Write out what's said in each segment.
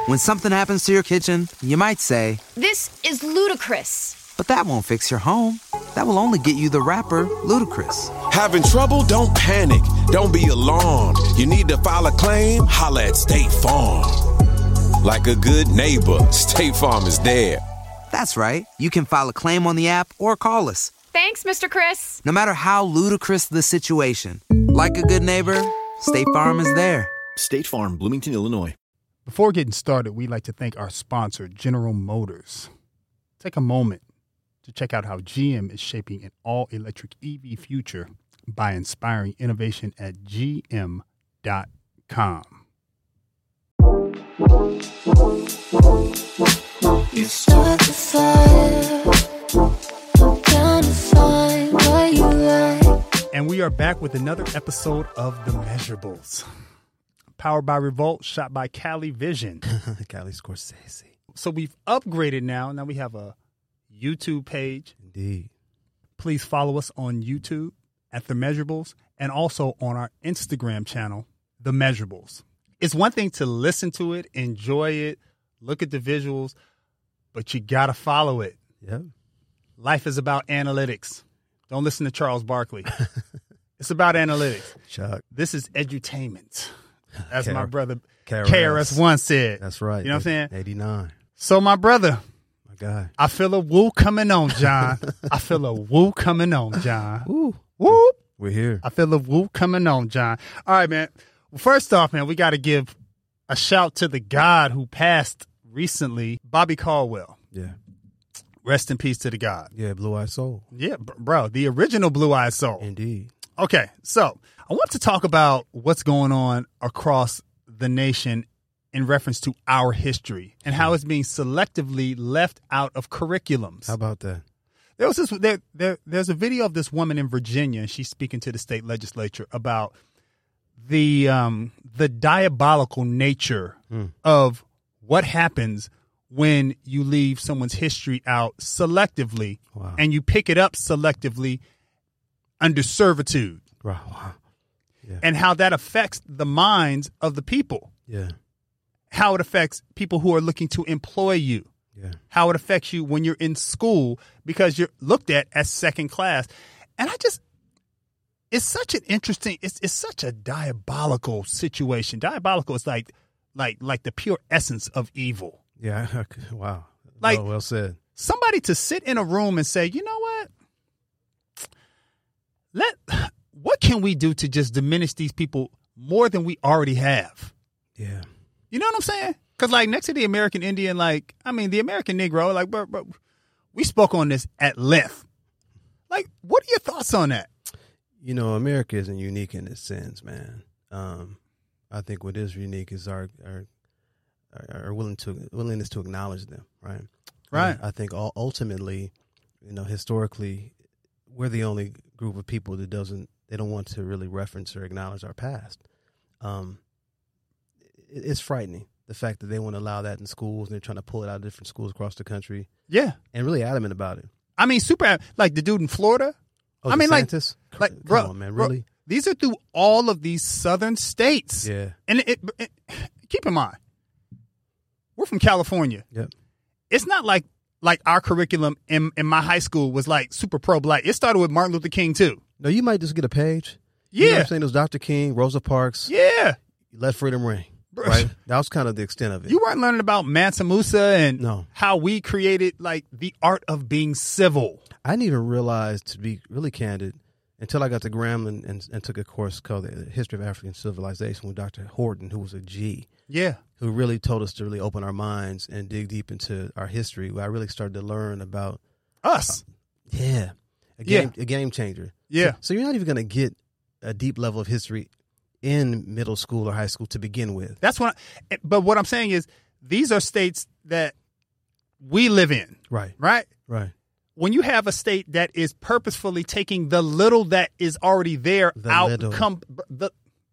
When something happens to your kitchen, you might say, "This is ludicrous." but that won't fix your home. That will only get you the rapper, Ludacris. Having trouble? Don't panic. Don't be alarmed. You need to file a claim? Holla at State Farm. Like a good neighbor, State Farm is there. That's right. You can file a claim on the app or call us. Thanks, Mr. Chris. No matter how ludicrous the situation, like a good neighbor, State Farm is there. State Farm, Bloomington, Illinois. Before getting started, we'd like to thank our sponsor, General Motors. Take a moment to check out how GM is shaping an all-electric EV future by inspiring innovation at gm.com. You start the fire, I'm trying to find what you like. And we are back with another episode of The Measurables. Powered by Revolt, shot by Cali Vision. Cali Scorsese. So we've upgraded now. Now we have a YouTube page. Indeed. Please follow us on YouTube at The Measurables and also on our Instagram channel, The Measurables. It's one thing to listen to it, enjoy it, look at the visuals, but you got to follow it. Yep. Life is about analytics. Don't listen to Charles Barkley. It's about analytics. Chuck. This is edutainment, as my brother KRS KRS once said. That's right. You know what I'm saying? 89. So my brother, My guy. I feel a woo coming on, John. I feel a woo coming on, John. Woo. Whoop. We're here. I feel a woo coming on, John. All right, man. Well, first off, man, we got to give a shout to the God who passed recently, Bobby Caldwell. Yeah. Rest in peace to the God. Yeah, Blue Eyed Soul. Yeah, bro, the original Blue Eyed Soul. Indeed. Okay, so I want to talk about what's going on across the nation in reference to our history and how it's being selectively left out of curriculums. How about that? There was there's a video of this woman in Virginia, and she's speaking to the state legislature about the diabolical nature of what happens when you leave someone's history out selectively and you pick it up selectively under servitude. Wow. Yeah. And how that affects the minds of the people. Yeah. How it affects people who are looking to employ you. Yeah. How it affects you when you're in school because you're looked at as second class. And it's such an interesting, it's such a diabolical situation. Diabolical is like the pure essence of evil. Yeah. Wow. Like, well said. Somebody to sit in a room and say, you know what? What can we do to just diminish these people more than we already have? Yeah. You know what I'm saying? Because, like, next to the American Indian, the American Negro, bro, we spoke on this at length. Like, what are your thoughts on that? You know, America isn't unique in this sense, man. I think what is unique is our willingness to acknowledge them, right? Right. I think ultimately, historically, we're the only group of people that they don't want to really reference or acknowledge our past. It's frightening, the fact that they want to allow that in schools, and they're trying to pull it out of different schools across the country. Yeah. And really adamant about it. I mean, like the dude in Florida. Oh, I mean, DeSantis? Come bro, on, man, really? Bro, these are through all of these southern states. Yeah. And it keep in mind, we're from California. Yep. It's not like our curriculum in my high school was like super pro-black. It started with Martin Luther King, too. No, you might just get a page. Yeah. You know what I'm saying? It was Dr. King, Rosa Parks. Yeah. Let freedom ring. Right? That was kind of the extent of it. You weren't learning about Mansa Musa and how we created the art of being civil. I didn't even realize, to be really candid, until I got to Grambling and took a course called The History of African Civilization with Dr. Horton, who was a G. Yeah. Who really told us to really open our minds and dig deep into our history, where I really started to learn about us. A game changer. Yeah. So you're not even going to get a deep level of history in middle school or high school to begin with. But what I'm saying is, these are states that we live in. Right. Right? Right. When you have a state that is purposefully taking the little that is already there the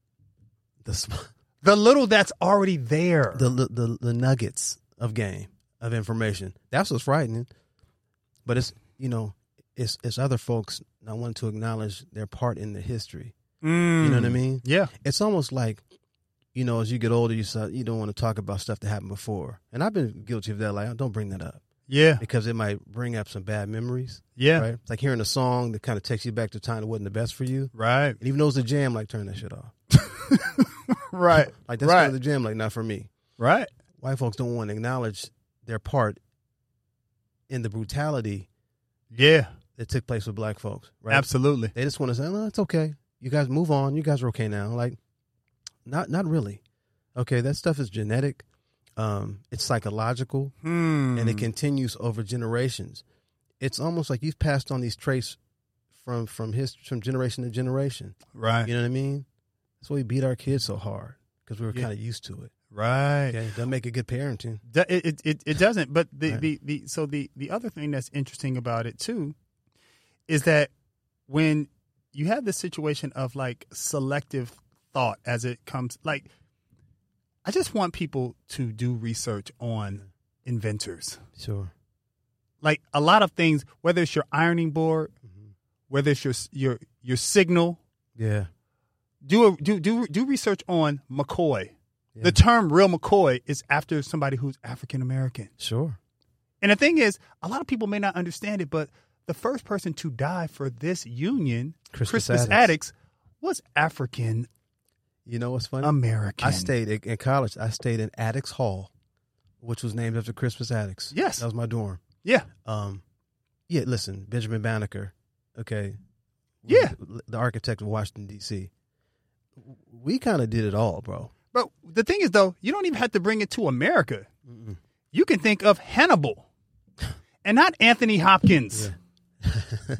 little that's already there. The nuggets of game, of information. That's what's frightening. But it's other folks not wanting to acknowledge their part in the history. You know what I mean? Yeah. It's almost like you know, as you get older, you don't want to talk about stuff that happened before. And I've been guilty of that. Like, don't bring that up. Yeah. Because it might bring up some bad memories. Yeah. Right? It's like hearing a song that kind of takes you back to a time that wasn't the best for you. Right. And even though it's a jam, like, turn that shit off. Right. Like, that's kind of the jam, like, not for me. Right. White folks don't want to acknowledge their part in the brutality Yeah. that took place with black folks. Right? Absolutely. They just want to say, no, it's okay. You guys move on. You guys are okay now. Like, not really. Okay, that stuff is genetic. It's psychological, and it continues over generations. It's almost like you've passed on these traits from generation to generation. Right. You know what I mean? That's why we beat our kids so hard, because we were kind of used to it. Right. Okay, doesn't make it good parenting. It doesn't. But Right. the other thing that's interesting about it too is that when you have this situation of like selective thought as it comes, like, I just want people to do research on inventors. Sure. Like a lot of things, whether it's your ironing board, whether it's your signal, Yeah. do research on McCoy. Yeah. The term real McCoy is after somebody who's African American. Sure. And the thing is, a lot of people may not understand it, but the first person to die for this union, Crispus Attucks, was African You know what's funny? American. I stayed in college. I stayed in Attucks Hall, which was named after Crispus Attucks. Yes. That was my dorm. Yeah. Yeah, listen, Benjamin Banneker, okay? Yeah. The architect of Washington, D.C. We kind of did it all, bro. But the thing is, though, you don't even have to bring it to America. You can think of Hannibal and not Anthony Hopkins. Yeah.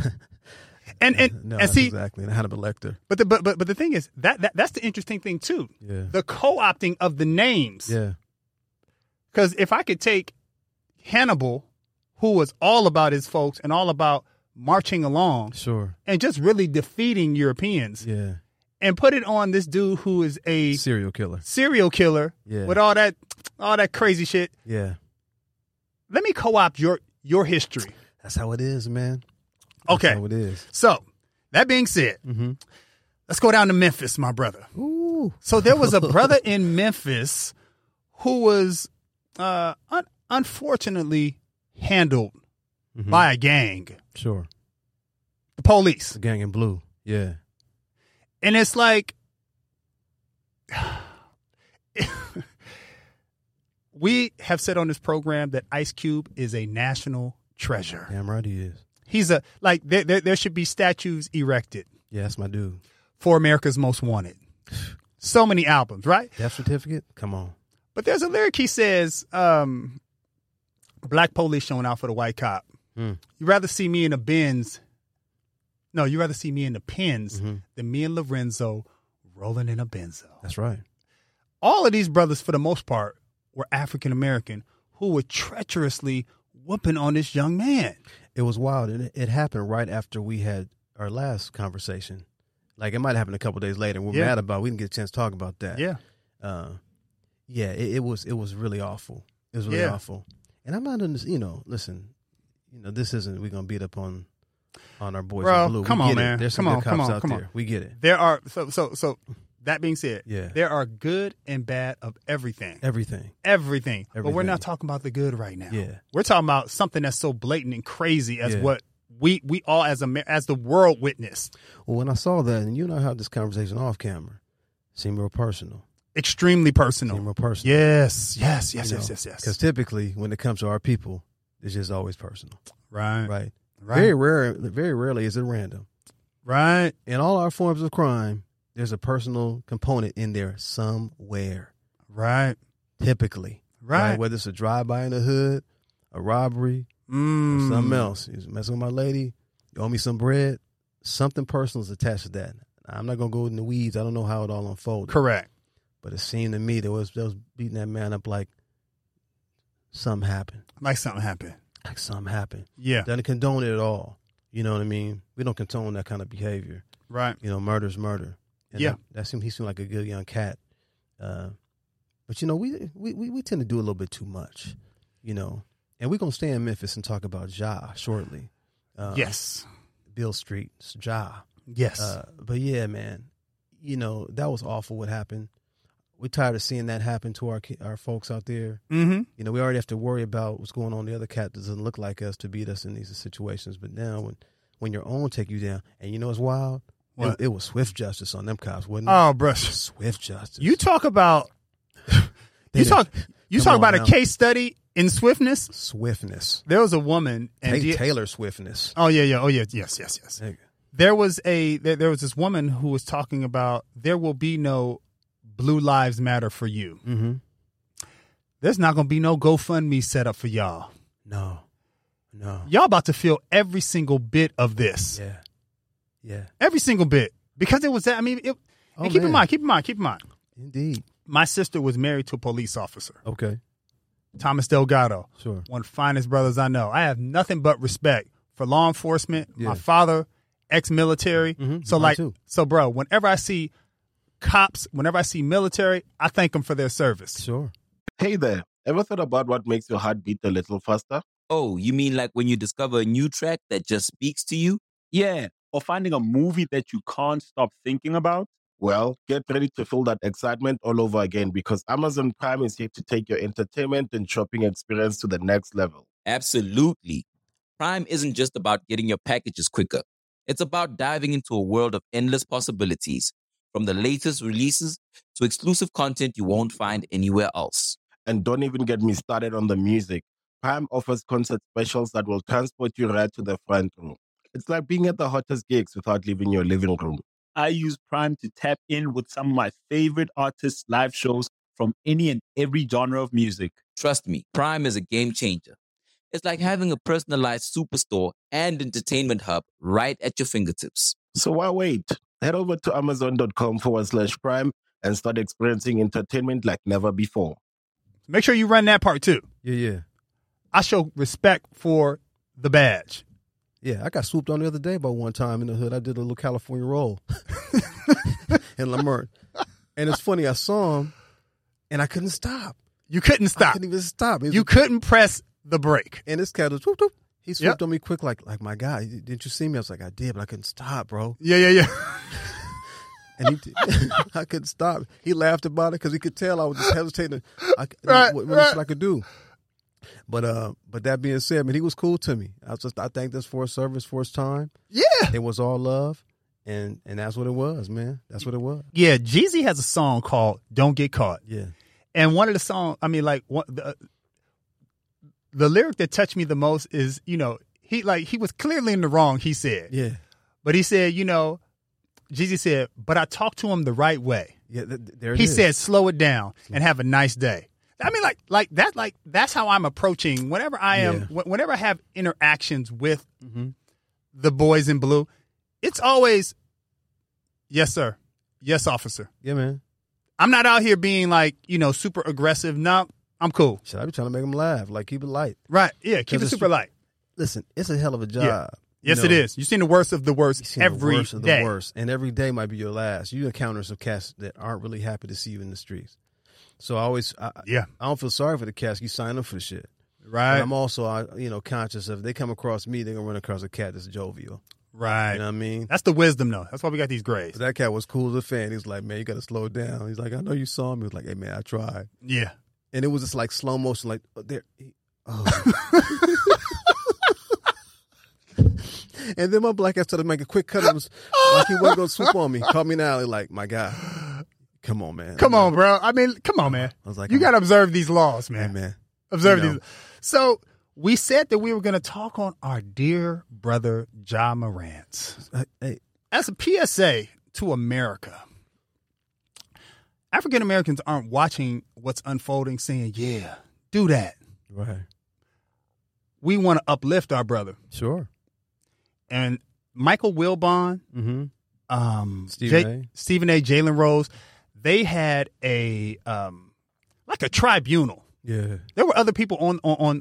And No, and see, exactly. And Hannibal Lecter. but the thing is that's the interesting thing too. Yeah. The co-opting of the names. Yeah. Because if I could take Hannibal, who was all about his folks and all about marching along Sure. and just really defeating Europeans, Yeah. and put it on this dude who is a Serial killer. serial killer Yeah. with all that crazy shit. Yeah. Let me co-opt your history. That's how it is, man. That's Okay. how it is. So that being said, let's go down to Memphis, my brother. Ooh. So there was a brother in Memphis who was unfortunately handled by a gang, Sure. the police. The Gang in Blue. Yeah. And it's like, we have said on this program that Ice Cube is a national treasure. Damn right he is. He's there should be statues erected Yeah, that's my dude. for America's Most Wanted. So many albums, right? Death certificate? Come on. But there's a lyric he says, black police showing out for the white cop. You'd rather see me in a Benz. No, you'd rather see me in the pens than me and Lorenzo rolling in a Benzo. That's right. All of these brothers, for the most part, were African American who were treacherously whooping on this young man. It was wild. And it happened right after we had our last conversation. Like, it might have happened a couple days later. And we're mad about it. We didn't get a chance to talk about that. Yeah. It was really awful. It was really awful. And I'm not in this, listen, this isn't, we're going to beat up on our boys Bro, in blue. come We on, get it. man. There's some Come good on, cops come on, out come there. on. We get it. There are, so that being said, Yeah. there are good and bad of everything. Everything. Everything. But we're Everything. not talking about the good right now. Yeah. We're talking about something that's so blatant and crazy as Yeah. what we all as the world witnessed. Well, when I saw that, and you and I had this conversation off camera, it seemed real personal. Extremely personal. Seemed real personal. Yes. Because typically, when it comes to our people, it's just always personal. Right. Right. Right. Very rarely is it random. Right. In all our forms of crime, there's a personal component in there somewhere. Right. Typically. Right. Whether it's a drive-by in the hood, a robbery, or something else. You're messing with my lady, you owe me some bread. Something personal is attached to that. I'm not going to go in the weeds. I don't know how it all unfolded. Correct. But it seemed to me that was beating that man up like something happened. Like something happened. Like something happened. Yeah. Doesn't condone it at all. You know what I mean? We don't condone that kind of behavior. Right. Murder's murder. And Yeah. he seemed like a good young cat. But we tend to do a little bit too much, And we're gonna stay in Memphis and talk about Ja shortly. Yes. Bill Street, Ja. Yes. But yeah, man, that was awful what happened. we're tired of seeing that happen to our folks out there. Mm-hmm. You know, we already have to worry about what's going on. The other cat doesn't look like us to beat us in these situations. But now when your own take you down, and you know what's wild? What? It was swift justice on them cops, wasn't it? Oh, bro. Swift justice. You talk about you talk about a case study in swiftness. Swiftness. There was a woman and Taylor Swiftness. Oh yeah. Oh yeah. Yes. There was this woman who was talking about there will be no Blue Lives Matter for you. Mm-hmm. There's not going to be no GoFundMe set up for y'all. No. Y'all about to feel every single bit of this. Yeah. Every single bit. Because it was that. I mean, and keep in mind. Indeed. My sister was married to a police officer. Okay. Thomas Delgado. Sure. One of the finest brothers I know. I have nothing but respect for law enforcement. Yeah. My father, ex-military. Mm-hmm. So bro, whenever I see cops, whenever I see military, I thank them for their service. Sure. Hey there, ever thought about what makes your heart beat a little faster? Oh, you mean like when you discover a new track that just speaks to you? Yeah, or finding a movie that you can't stop thinking about? Well, get ready to feel that excitement all over again because Amazon Prime is here to take your entertainment and shopping experience to the next level. Absolutely. Prime isn't just about getting your packages quicker. It's about diving into a world of endless possibilities, from the latest releases to exclusive content you won't find anywhere else. And don't even get me started on the music. Prime offers concert specials that will transport you right to the front row. It's like being at the hottest gigs without leaving your living room. I use Prime to tap in with some of my favorite artists' live shows from any and every genre of music. Trust me, Prime is a game changer. It's like having a personalized superstore and entertainment hub right at your fingertips. So why wait? Head over to amazon.com/Prime and start experiencing entertainment like never before. Make sure you run that part too. Yeah. I show respect for the badge. Yeah, I got swooped on the other day about one time in the hood. I did a little California roll in Lamert. And it's funny, I saw him and I couldn't stop. You couldn't stop. I couldn't even stop. You couldn't press the brake. And this cat was whoop, whoop. He swooped on me quick like my guy. Didn't you see me? I was like, I did, but I couldn't stop, bro. Yeah. And I couldn't stop. He laughed about it because he could tell I was just hesitating. What should I could do? But that being said, man, he was cool to me. I thank this for his service, for his time. Yeah. It was all love. And that's what it was, man. That's what it was. Yeah, Jeezy has a song called Don't Get Caught. Yeah. And one of the songs, I mean, like, the lyric that touched me the most is, you know, he was clearly in the wrong, he said. Yeah. But he said, you know, Jeezy said, but I talked to him the right way. Yeah, there it he is. said, slow it down and have a nice day. I mean, that's how I'm approaching whenever I am, whenever I have interactions with the boys in blue. It's always, yes, sir. Yes, officer. Yeah, man. I'm not out here being like, you know, super aggressive. No, I'm cool. Should I be trying to make them laugh? Like, keep it light. Right. Yeah, keep it super light. Listen, it's a hell of a job. Yeah. Yes, it is. You've seen the worst of the worst every the worst of day. the worst. And every day might be your last. You encounter some cats that aren't really happy to see you in the streets. So I don't feel sorry for the cats. You sign up for the shit. Right. And I'm also, conscious of if they come across me, they're going to run across a cat that's jovial. Right. You know what I mean? That's the wisdom, though. That's why we got these grades. But that cat was cool as a fan. He was like, man, you got to slow it down. He's like, I know you saw me. He was like, hey, man, I tried. Yeah. And it was just like slow motion, like, there. And then my black ass started making a quick cut. It was like he wasn't going to swoop on me. Caught me in the alley like, my guy, come on, man. Come on, bro. I mean, come on, man. I was like, you got to observe these laws, man. Hey, man. Observe these. So we said that we were going to talk on our dear brother, Ja Morant. Hey. As a PSA to America, African Americans aren't watching what's unfolding saying, yeah, do that. Right. We want to uplift our brother. Sure. And Michael Wilbon, Stephen A, Jalen Rose, they had a like a tribunal. Yeah. There were other people on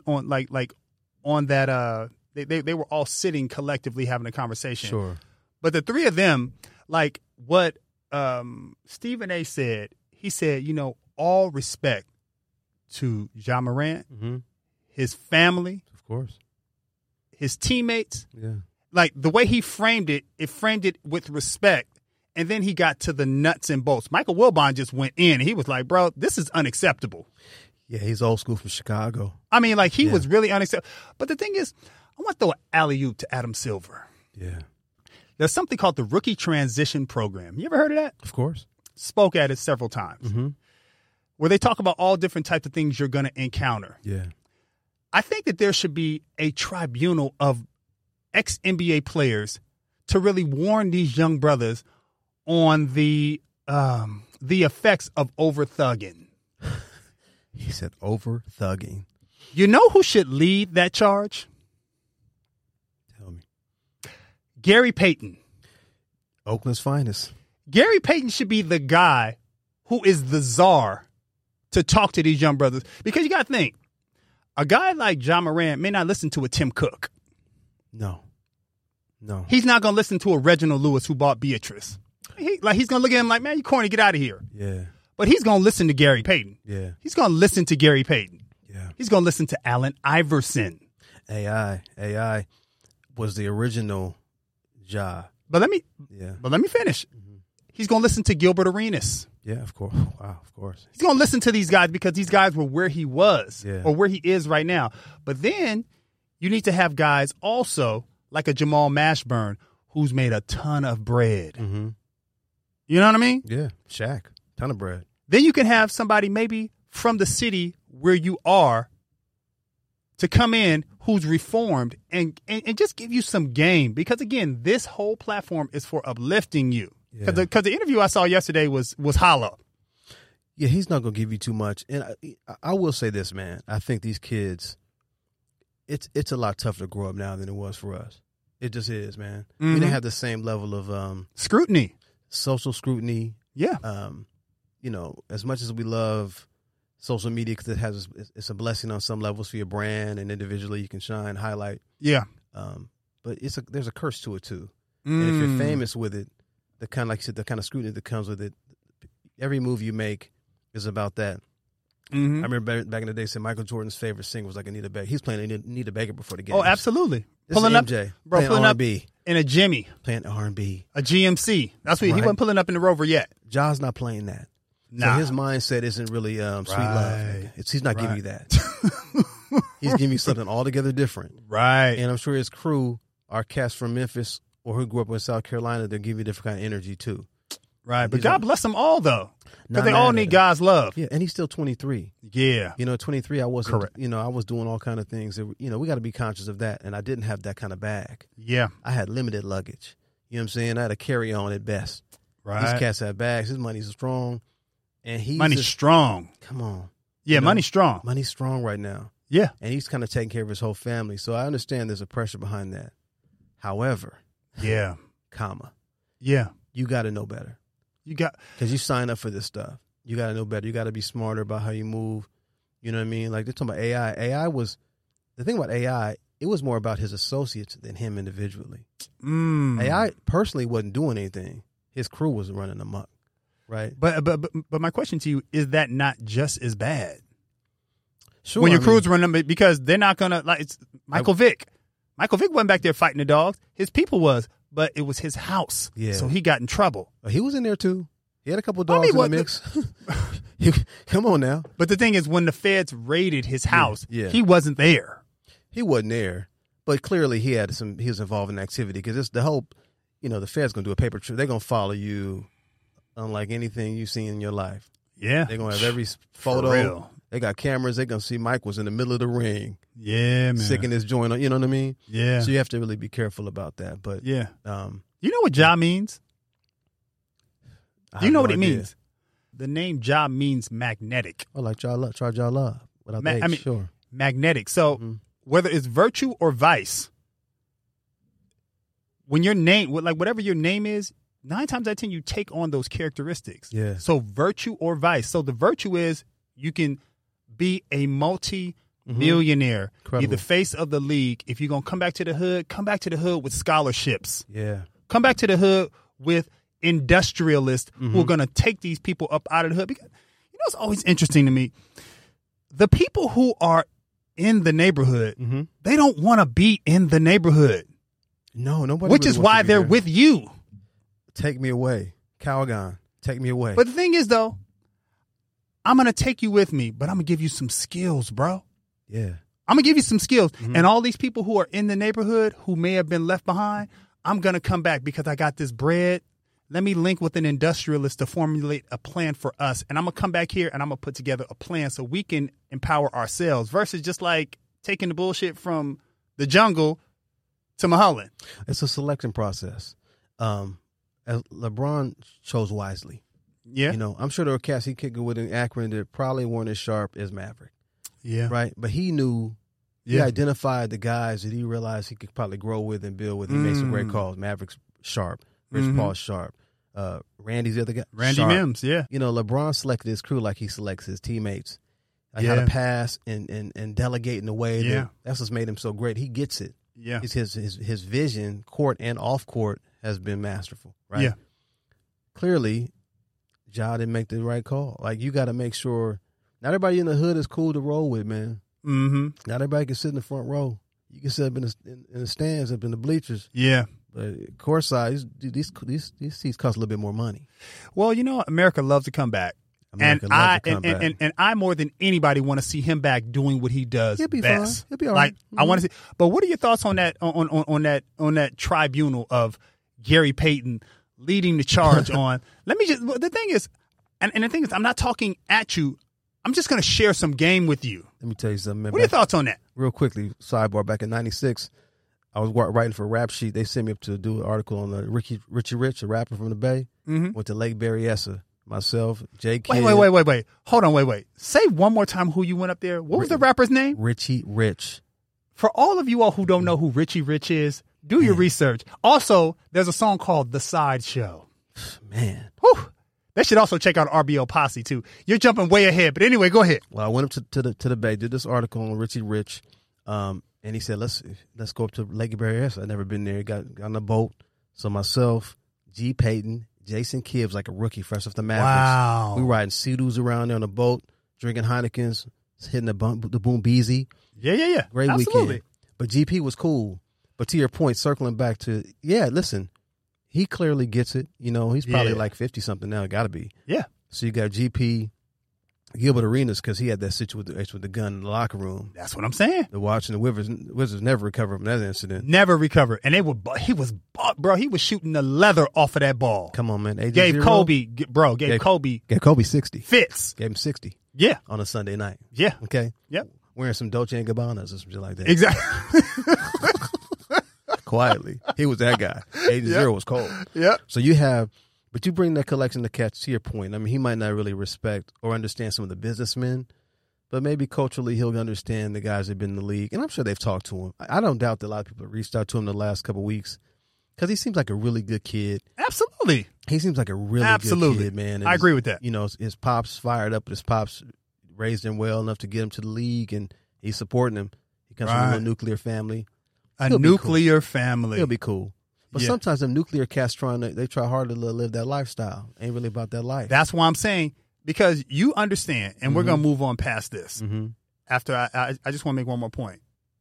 that they were all sitting collectively having a conversation. Sure. But the three of them, like what Stephen A said, he said, you know, all respect to Ja Morant, his family, of course, his teammates. Yeah. Like the way he framed it with respect and then he got to the nuts and bolts. Michael Wilbon just went in. He was like, bro, this is unacceptable. Yeah, he's old school from Chicago. I mean, like, he was really unacceptable. But the thing is, I want to throw an alley-oop to Adam Silver. Yeah. There's something called the Rookie Transition Program. You ever heard of that? Of course. Spoke at it several times. Mm-hmm. Where they talk about all different types of things you're going to encounter. Yeah. I think that there should be a tribunal of ex-NBA players to really warn these young brothers on the effects of over-thugging. He said over-thugging. You know who should lead that charge? Tell me. Gary Payton. Oakland's finest. Gary Payton should be the guy who is the czar to talk to these young brothers. Because you got to think, a guy like John Moran may not listen to a Tim Cook. No. He's not going to listen to a Reginald Lewis who bought Beatrice. He's going to look at him like, man, you corny, get out of here. Yeah. But he's going to listen to Gary Payton. Yeah. He's going to listen to Gary Payton. Yeah. He's going to listen to Allen Iverson. AI was the original Ja. But let me finish. Mm-hmm. He's going to listen to Gilbert Arenas. Yeah, of course. Wow, of course. He's going to listen to these guys because these guys were where he was or where he is right now. But then you need to have guys also like a Jamal Mashburn who's made a ton of bread. Mm-hmm. You know what I mean? Yeah, Shaq, ton of bread. Then you can have somebody maybe from the city where you are to come in who's reformed and just give you some game. Because, again, this whole platform is for uplifting you. Because the interview I saw yesterday was hollow. Yeah, he's not going to give you too much. And I will say this, man. I think these kids, it's a lot tougher to grow up now than it was for us. It just is, man. Mm-hmm. We didn't have the same level of scrutiny, social scrutiny. Yeah. You know, as much as we love social media because it's a blessing on some levels for your brand and individually you can shine, highlight. Yeah. But there's a curse to it too. And if you're famous with it, the kind of, like you said, the kind of scrutiny that comes with it, every move you make is about that. Mm-hmm. I remember back in the day, said Michael Jordan's favorite singer was like Anita Baker. He's playing Anita Baker before the game. Oh, absolutely. This pulling is up, MJ, bro, playing pulling R&B. up in a Jimmy, playing R&B, a GMC. That's what he wasn't pulling up in the Rover yet. Ja's not playing that. Nah. So his mindset isn't really sweet love. He's not giving you that. He's giving you something altogether different. Right. And I'm sure his crew, our cast from Memphis or who grew up in South Carolina, they'll give you a different kind of energy too. Right. But God bless them all though. Because they all need God's love. Yeah. And he's still 23. Yeah. You know, 23, I wasn't, correct. You know, I was doing all kind of things that, you know, we got to be conscious of that. And I didn't have that kind of bag. Yeah. I had limited luggage. You know what I'm saying? I had a carry-on at best. Right. These cats have bags. His money's strong. And he's money's strong. Come on. Yeah, money's strong. Money's strong right now. Yeah. And he's kind of taking care of his whole family. So I understand there's a pressure behind that. However. Yeah. Yeah. You got to know better. Because you sign up for this stuff. You got to know better. You got to be smarter about how you move. You know what I mean? Like they're talking about AI. The thing about AI, it was more about his associates than him individually. AI personally wasn't doing anything. His crew was running amok. Right. But my question to you, is that not just as bad? Sure. When your crew's running, because they're not going to, like, it's Michael Vick. Michael Vick wasn't back there fighting the dogs. His people was, but it was his house. Yeah. So he got in trouble. He was in there too. He had a couple of dogs in the mix. Come on now. But the thing is, when the feds raided his house, yeah. He wasn't there. He wasn't there. But clearly he was involved in activity because it's the whole, you know, the feds going to do a paper trail. They're going to follow you unlike anything you've seen in your life. Yeah. They're going to have every photo. For real. They got cameras. They're going to see Mike was in the middle of the ring. Yeah, man. Sicking his joint. You know what I mean? Yeah. So you have to really be careful about that. But yeah. You know what Ja means? Do you know what it means? The name Ja means magnetic. Oh, like Ja Love. Try Ja Love. Without H, sure. Magnetic. So whether it's virtue or vice, when your name, like whatever your name is, 9 times out of 10 you take on those characteristics. Yeah. So virtue or vice. So the virtue is you can be a multi-millionaire. You're the face of the league. If you're going to come back to the hood with scholarships. Yeah. Come back to the hood with industrialists who are going to take these people up out of the hood. Because, you know, it's always interesting to me. The people who are in the neighborhood, they don't want to be in the neighborhood. No, nobody. Which is why they're with you. Take me away. Calgon, take me away. But the thing is, though, I'm going to take you with me, but I'm going to give you some skills, bro. Yeah. I'm going to give you some skills. Mm-hmm. And all these people who are in the neighborhood who may have been left behind, I'm going to come back because I got this bread. Let me link with an industrialist to formulate a plan for us. And I'm going to come back here and I'm going to put together a plan so we can empower ourselves versus just like taking the bullshit from the jungle to Mulholland. It's a selection process. LeBron chose wisely. Yeah. You know, I'm sure there were cats he kicked with in Akron that probably weren't as sharp as Maverick. Yeah. Right? But he knew, he identified the guys that he realized he could probably grow with and build with. He made some great calls. Maverick's sharp. Rich Paul's sharp. Randy's the other guy. Randy sharp. Mims, yeah. You know, LeBron selected his crew like he selects his teammates. Like how to pass and delegate in a way that's what's made him so great. He gets it. Yeah. His vision, court and off court, has been masterful. Right? Yeah. Clearly, Ja didn't make the right call. Like, you got to make sure not everybody in the hood is cool to roll with, man. Mm-hmm. Not everybody can sit in the front row. You can sit up in the stands, up in the bleachers. Yeah. But courtside, these seats cost a little bit more money. Well, you know, America loves to come back. America loves to come back. And I more than anybody want to see him back doing what he does He'll be best. fine. He'll be all right. Like, I want to see. But what are your thoughts on that on that tribunal of Gary Payton leading the charge on? Let me just. The thing is, and the thing is, I'm not talking at you. I'm just going to share some game with you. Let me tell you something, man. What are your thoughts on that? Real quickly, sidebar. Back in '96, I was writing for Rap Sheet. They sent me up to do an article on Richie Rich, a rapper from the Bay. Went to Lake Berryessa. Myself, Jay Kidd. Wait. Hold on, wait. Say one more time who you went up there. What was the rapper's name? Richie Rich. For all of you all who don't know who Richie Rich is, do your research. Also, there's a song called The Sideshow. Man. Whew. They should also check out RBL Posse, too. You're jumping way ahead. But anyway, go ahead. Well, I went up to the Bay, did this article on Richie Rich, and he said, let's go up to Lake Berryessa. I'd never been there. Got on a boat. So myself, G. Payton, Jason Kidd, like a rookie, fresh off the Mavericks. Wow. We riding Sea-Doos around there on a boat, drinking Heinekens, hitting the Boom Beezy. Yeah. Great Absolutely. weekend. But GP was cool. But to your point, circling back to, listen, he clearly gets it. You know, he's probably like 50-something now. Got to be. Yeah. So you got GP, Gilbert Arenas, because he had that situation with the gun in the locker room. That's what I'm saying. The Watch and the Wizards never recovered from that incident. Never recovered. And he was shooting the leather off of that ball. Come on, man. Gave Kobe 60. Fits. Gave him 60. Yeah. On a Sunday night. Yeah. Okay. Yep. Wearing some Dolce & Gabbanas or something like that. Exactly. Quietly. He was that guy. 80 was cold. Yep. So but you bring that collection to catch, to your point. I mean, he might not really respect or understand some of the businessmen, but maybe culturally he'll understand the guys that have been in the league. And I'm sure they've talked to him. I don't doubt that a lot of people have reached out to him the last couple of weeks because he seems like a really good kid. Absolutely. He seems like a really good kid, man. And I agree with that. You know, his pops fired up. His pops raised him well enough to get him to the league, and he's supporting him. He comes from a nuclear family. Family. He'll be cool. But sometimes them nuclear cats they try hard to live that lifestyle. Ain't really about that life. That's why I'm saying, because you understand, and we're going to move on past this. After I just want to make one more point.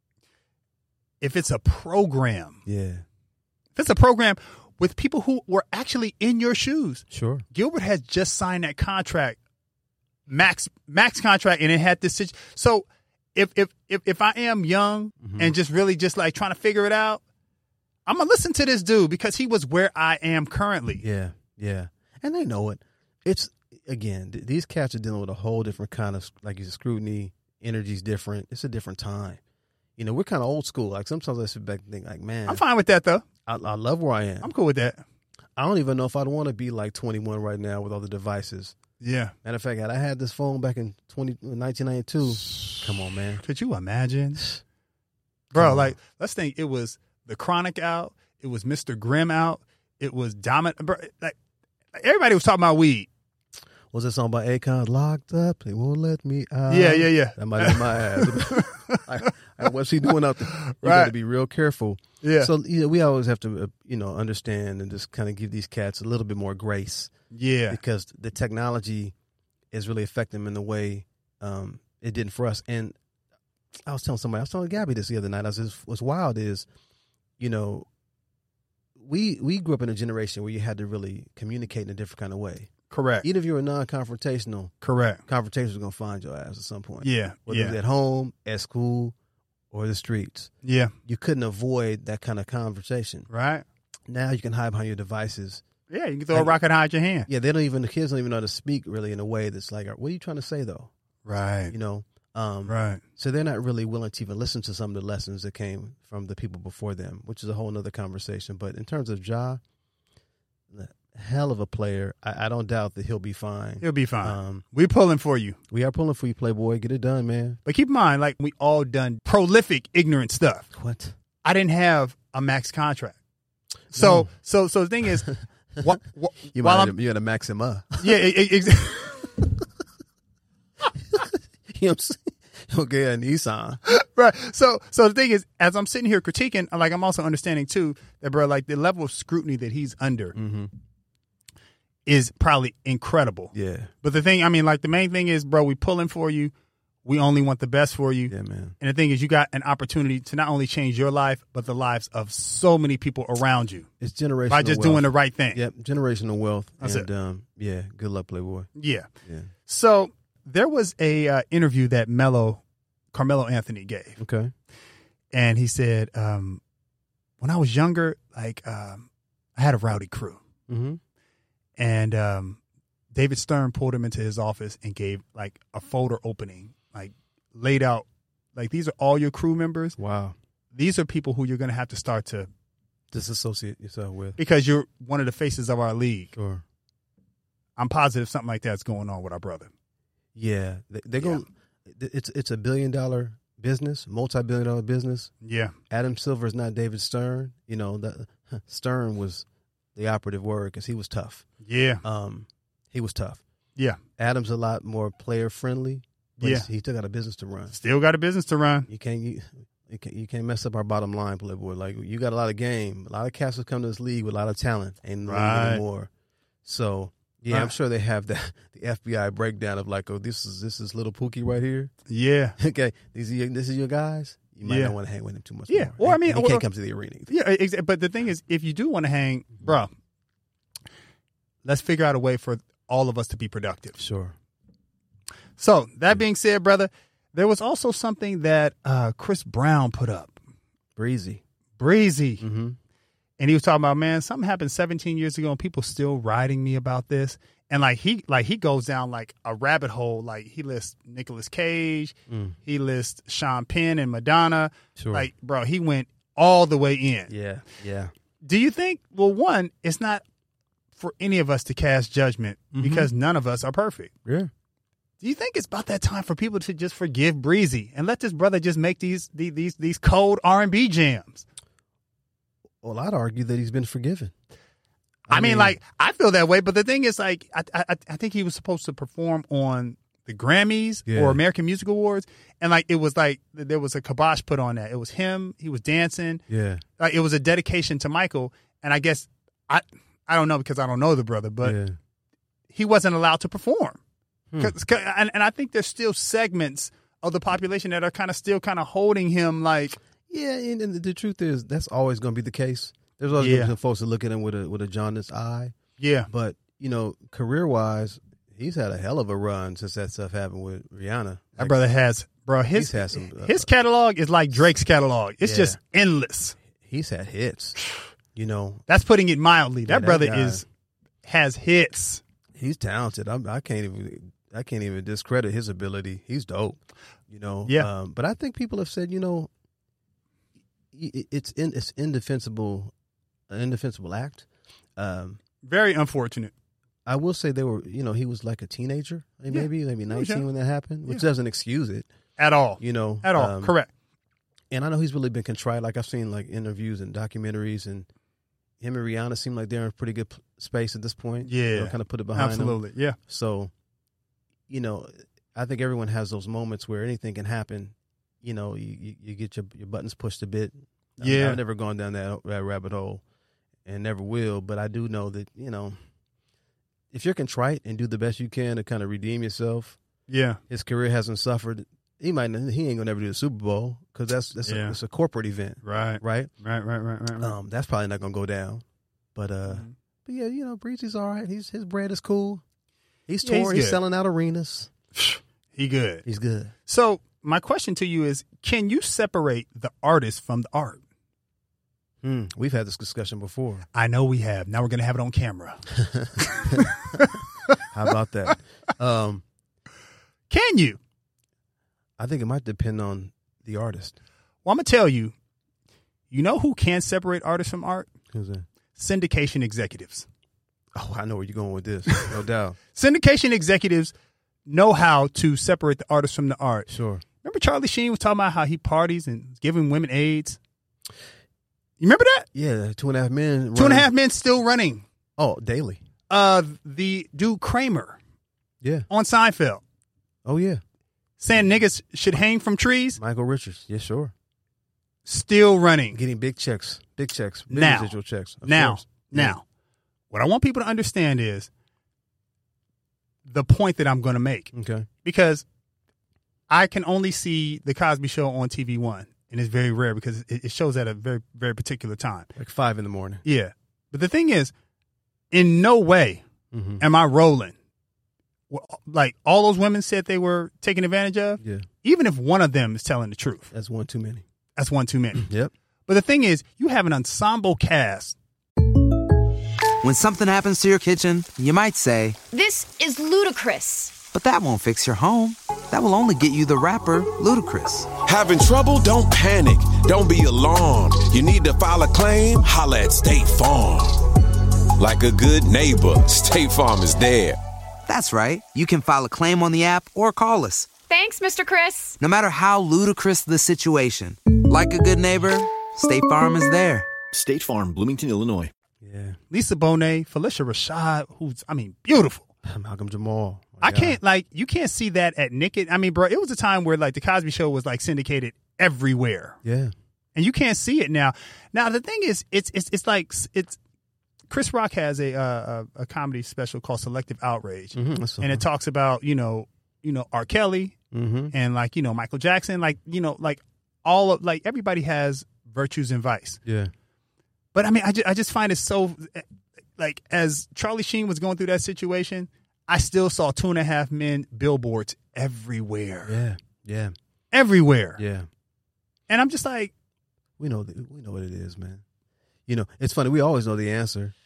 If it's a program. Yeah. If it's a program with people who were actually in your shoes. Sure. Gilbert has just signed that contract, max contract, and it had this. So if I am young and just really just like trying to figure it out, I'm going to listen to this dude because he was where I am currently. Yeah. And they know it. It's, again, these cats are dealing with a whole different kind of, like you said, scrutiny. Energy's different. It's a different time. You know, we're kind of old school. Like, sometimes I sit back and think, like, man. I'm fine with that, though. I love where I am. I'm cool with that. I don't even know if I'd want to be like 21 right now with all the devices. Yeah. Matter of fact, had I had this phone back in 1992, come on, man. Could you imagine? Bro, like, let's think it was The Chronic out. It was Mr. Grimm out. It was Dominant. Like, everybody was talking about weed. Was this song by Akon? Locked up, they won't let me out. Yeah. That might have my ass. What's he doing out there? You got to be real careful. Yeah. So we always have to, understand and just kind of give these cats a little bit more grace. Yeah. Because the technology is really affecting them in the way it didn't for us. And I was telling Gabby this the other night. What's wild is, we grew up in a generation where you had to really communicate in a different kind of way. Correct. Even if you were non-confrontational, Correct. confrontation was going to find your ass at some point. Yeah. Whether it was at home, at school, or the streets. Yeah. You couldn't avoid that kind of conversation. Right. Now you can hide behind your devices. Yeah, you can throw a rock and hide your hand. Yeah, the kids don't even know how to speak really in a way that's like, what are you trying to say though? Right. You know? Right. So they're not really willing to even listen to some of the lessons that came from the people before them, which is a whole nother conversation. But in terms of Ja, hell of a player. I don't doubt that he'll be fine. He'll be fine. We're pulling for you. We are pulling for you, Playboy. Get it done, man. But keep in mind, like, we all done prolific, ignorant stuff. What? I didn't have a max contract. So the thing is, you had to max him up. Yeah, exactly. You know what I'm saying? Okay, a Nissan. Right. So the thing is, as I'm sitting here critiquing, like, I'm also understanding too that, bro, like, the level of scrutiny that he's under is probably incredible. Yeah. But the thing, I mean, like, the main thing is, bro, we pulling for you. We only want the best for you. Yeah, man. And the thing is, you got an opportunity to not only change your life, but the lives of so many people around you. It's generational by just wealth. doing the right thing. Yep, generational wealth. That's and, it. Yeah, good luck, Playboy. Yeah. Yeah. So there was a interview that Carmelo Anthony gave. Okay. And he said, when I was younger, like, I had a rowdy crew. Mm-hmm. And David Stern pulled him into his office and gave, like, a folder opening, like, laid out, like, these are all your crew members. Wow. These are people who you're going to have to start to disassociate yourself with. Because you're one of the faces of our league. Sure. I'm positive something like that's going on with our brother. Yeah. They're going. It's $1 billion business, multi-billion-dollar business. Yeah. Adam Silver is not David Stern. You know, Stern was the operative word because he was tough. Yeah. He was tough. Yeah. Adam's a lot more player-friendly. Yeah. He still got a business to run. Still got a business to run. You can't mess up our bottom line, Playboy. Like, you got a lot of game. A lot of cats have come to this league with a lot of talent. Ain't right. anymore. So, yeah, right. I'm sure they have the FBI breakdown of like, oh, this is little Pookie right here. Yeah. Okay. This is your guys. You might not want to hang with him too much. Yeah. More. Or I mean, he can't come to the arena either. Yeah. But the thing is, if you do want to hang, bro, let's figure out a way for all of us to be productive. Sure. So that being said, brother, there was also something that Chris Brown put up. Breezy. Mm-hmm. And he was talking about, man, something happened 17 years ago and people still writing me about this. And he goes down like a rabbit hole. Like, he lists Nicolas Cage. He lists Sean Penn and Madonna. Sure. Like, bro, he went all the way in. Yeah. Yeah. Do you think, well, one, it's not for any of us to cast judgment because none of us are perfect. Yeah. Do you think it's about that time for people to just forgive Breezy and let this brother just make these cold R&B jams? Well, I'd argue that he's been forgiven. I mean, like, I feel that way, but the thing is, like, I think he was supposed to perform on the Grammys or American Music Awards, and like, it was like there was a kibosh put on that. It was him, he was dancing. Yeah. Like, it was a dedication to Michael, and I guess I don't know because I don't know the brother, but he wasn't allowed to perform. And I think there's still segments of the population that are still holding him like. Yeah, and the truth is that's always going to be the case. There's always going to be some folks that look at him with a jaundiced eye. Yeah. But, you know, career-wise, he's had a hell of a run since that stuff happened with Rihanna. That brother has, bro, his catalog is like Drake's catalog. It's just endless. He's had hits, you know. That's putting it mildly. That brother has hits. He's talented. I can't even discredit his ability. He's dope, you know. Yeah. But I think people have said, you know, it's indefensible act. Very unfortunate. I will say he was like a teenager, maybe 19 when that happened, which doesn't excuse it at all. You know, at all. Correct. And I know he's really been contrite. Like, I've seen like interviews and documentaries, and him and Rihanna seem like they're in a pretty good space at this point. Yeah, kind of put it behind them. Absolutely. Yeah. So, you know, I think everyone has those moments where anything can happen. You know, you get your buttons pushed a bit. Yeah. I've never gone down that rabbit hole and never will, but I do know that, you know, if you're contrite and do the best you can to kind of redeem yourself, his career hasn't suffered. He ain't gonna never do the Super Bowl because it's a corporate event. Right. That's probably not gonna go down. But yeah, you know, Breezy's all right. His bread is cool. He's Yeah, touring. He's selling out arenas. He good. He's good. So my question to you is, can you separate the artist from the art? We've had this discussion before. I know we have. Now we're going to have it on camera. How about that? Can you? I think it might depend on the artist. Well, I'm going to tell you, you know who can separate artists from art? Who's that? Syndication executives. Oh, I know where you're going with this. No doubt. Syndication executives know how to separate the artist from the art. Sure. Remember Charlie Sheen was talking about how he parties and giving women AIDS? You remember that? Yeah, 2.5 Men. 2.5 Men still running. Oh, daily. The dude Kramer. Yeah. On Seinfeld. Oh, yeah. Saying niggas should hang from trees. Michael Richards. Yeah, sure. Still running. Getting big checks. Big Now. residual checks. Now, Yeah. what I want people to understand is the point that I'm going to make. Okay. Because I can only see the Cosby Show on TV One, and it's very rare because it shows at a very, very particular time. Like 5 in the morning. Yeah. But the thing is, in no way am I rolling. Like, all those women said they were taken advantage of. Yeah. Even if one of them is telling the truth. That's one too many. That's one too many. Yep. But the thing is, you have an ensemble cast. When something happens to your kitchen, you might say, This is ludicrous. but that won't fix your home. That will only get you the rapper, Ludacris. Having trouble? Don't panic. Don't be alarmed. You need to file a claim? Holla at State Farm. Like a good neighbor, State Farm is there. That's right. You can file a claim on the app or call us. Thanks, Mr. Chris. No matter how ludicrous the situation, like a good neighbor, State Farm is there. State Farm, Bloomington, Illinois. Yeah. Lisa Bonet, Felicia Rashad, who's, beautiful. Malcolm Jamal. I can't, you can't see that at Naked. Bro, it was a time where, the Cosby Show was, syndicated everywhere. Yeah. And you can't see it now. Now, the thing is, it's Chris Rock has a comedy special called Selective Outrage. Mm-hmm. And it talks about, R. Kelly and, Michael Jackson. All of, everybody has virtues and vice. Yeah. But, I just find it so, as Charlie Sheen was going through that situation, I still saw 2.5 Men billboards everywhere. Yeah. Yeah. Everywhere. Yeah. And I'm just like, we know what it is, man. It's funny. We always know the answer.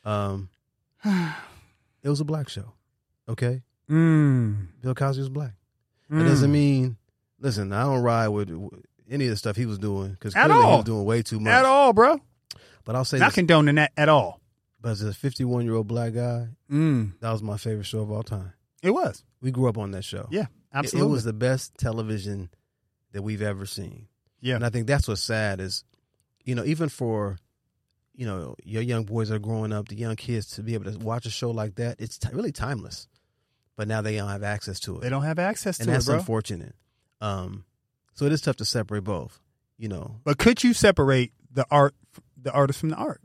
It was a black show. Okay. Bill Cosby was black. That doesn't mean. Listen, I don't ride with any of the stuff he was doing because clearly he was doing way too much. At all, bro. But I'll say not condoning that at all. But as a 51-year-old black guy, that was my favorite show of all time. It was. We grew up on that show. Yeah, absolutely. It was the best television that we've ever seen. Yeah. And I think that's what's sad is, even for, your young boys that are growing up, the young kids, to be able to watch a show like that, it's really timeless. But now they don't have access to it. They don't have access to it, and that's bro. unfortunate. So it is tough to separate both, But could you separate the artist from the art?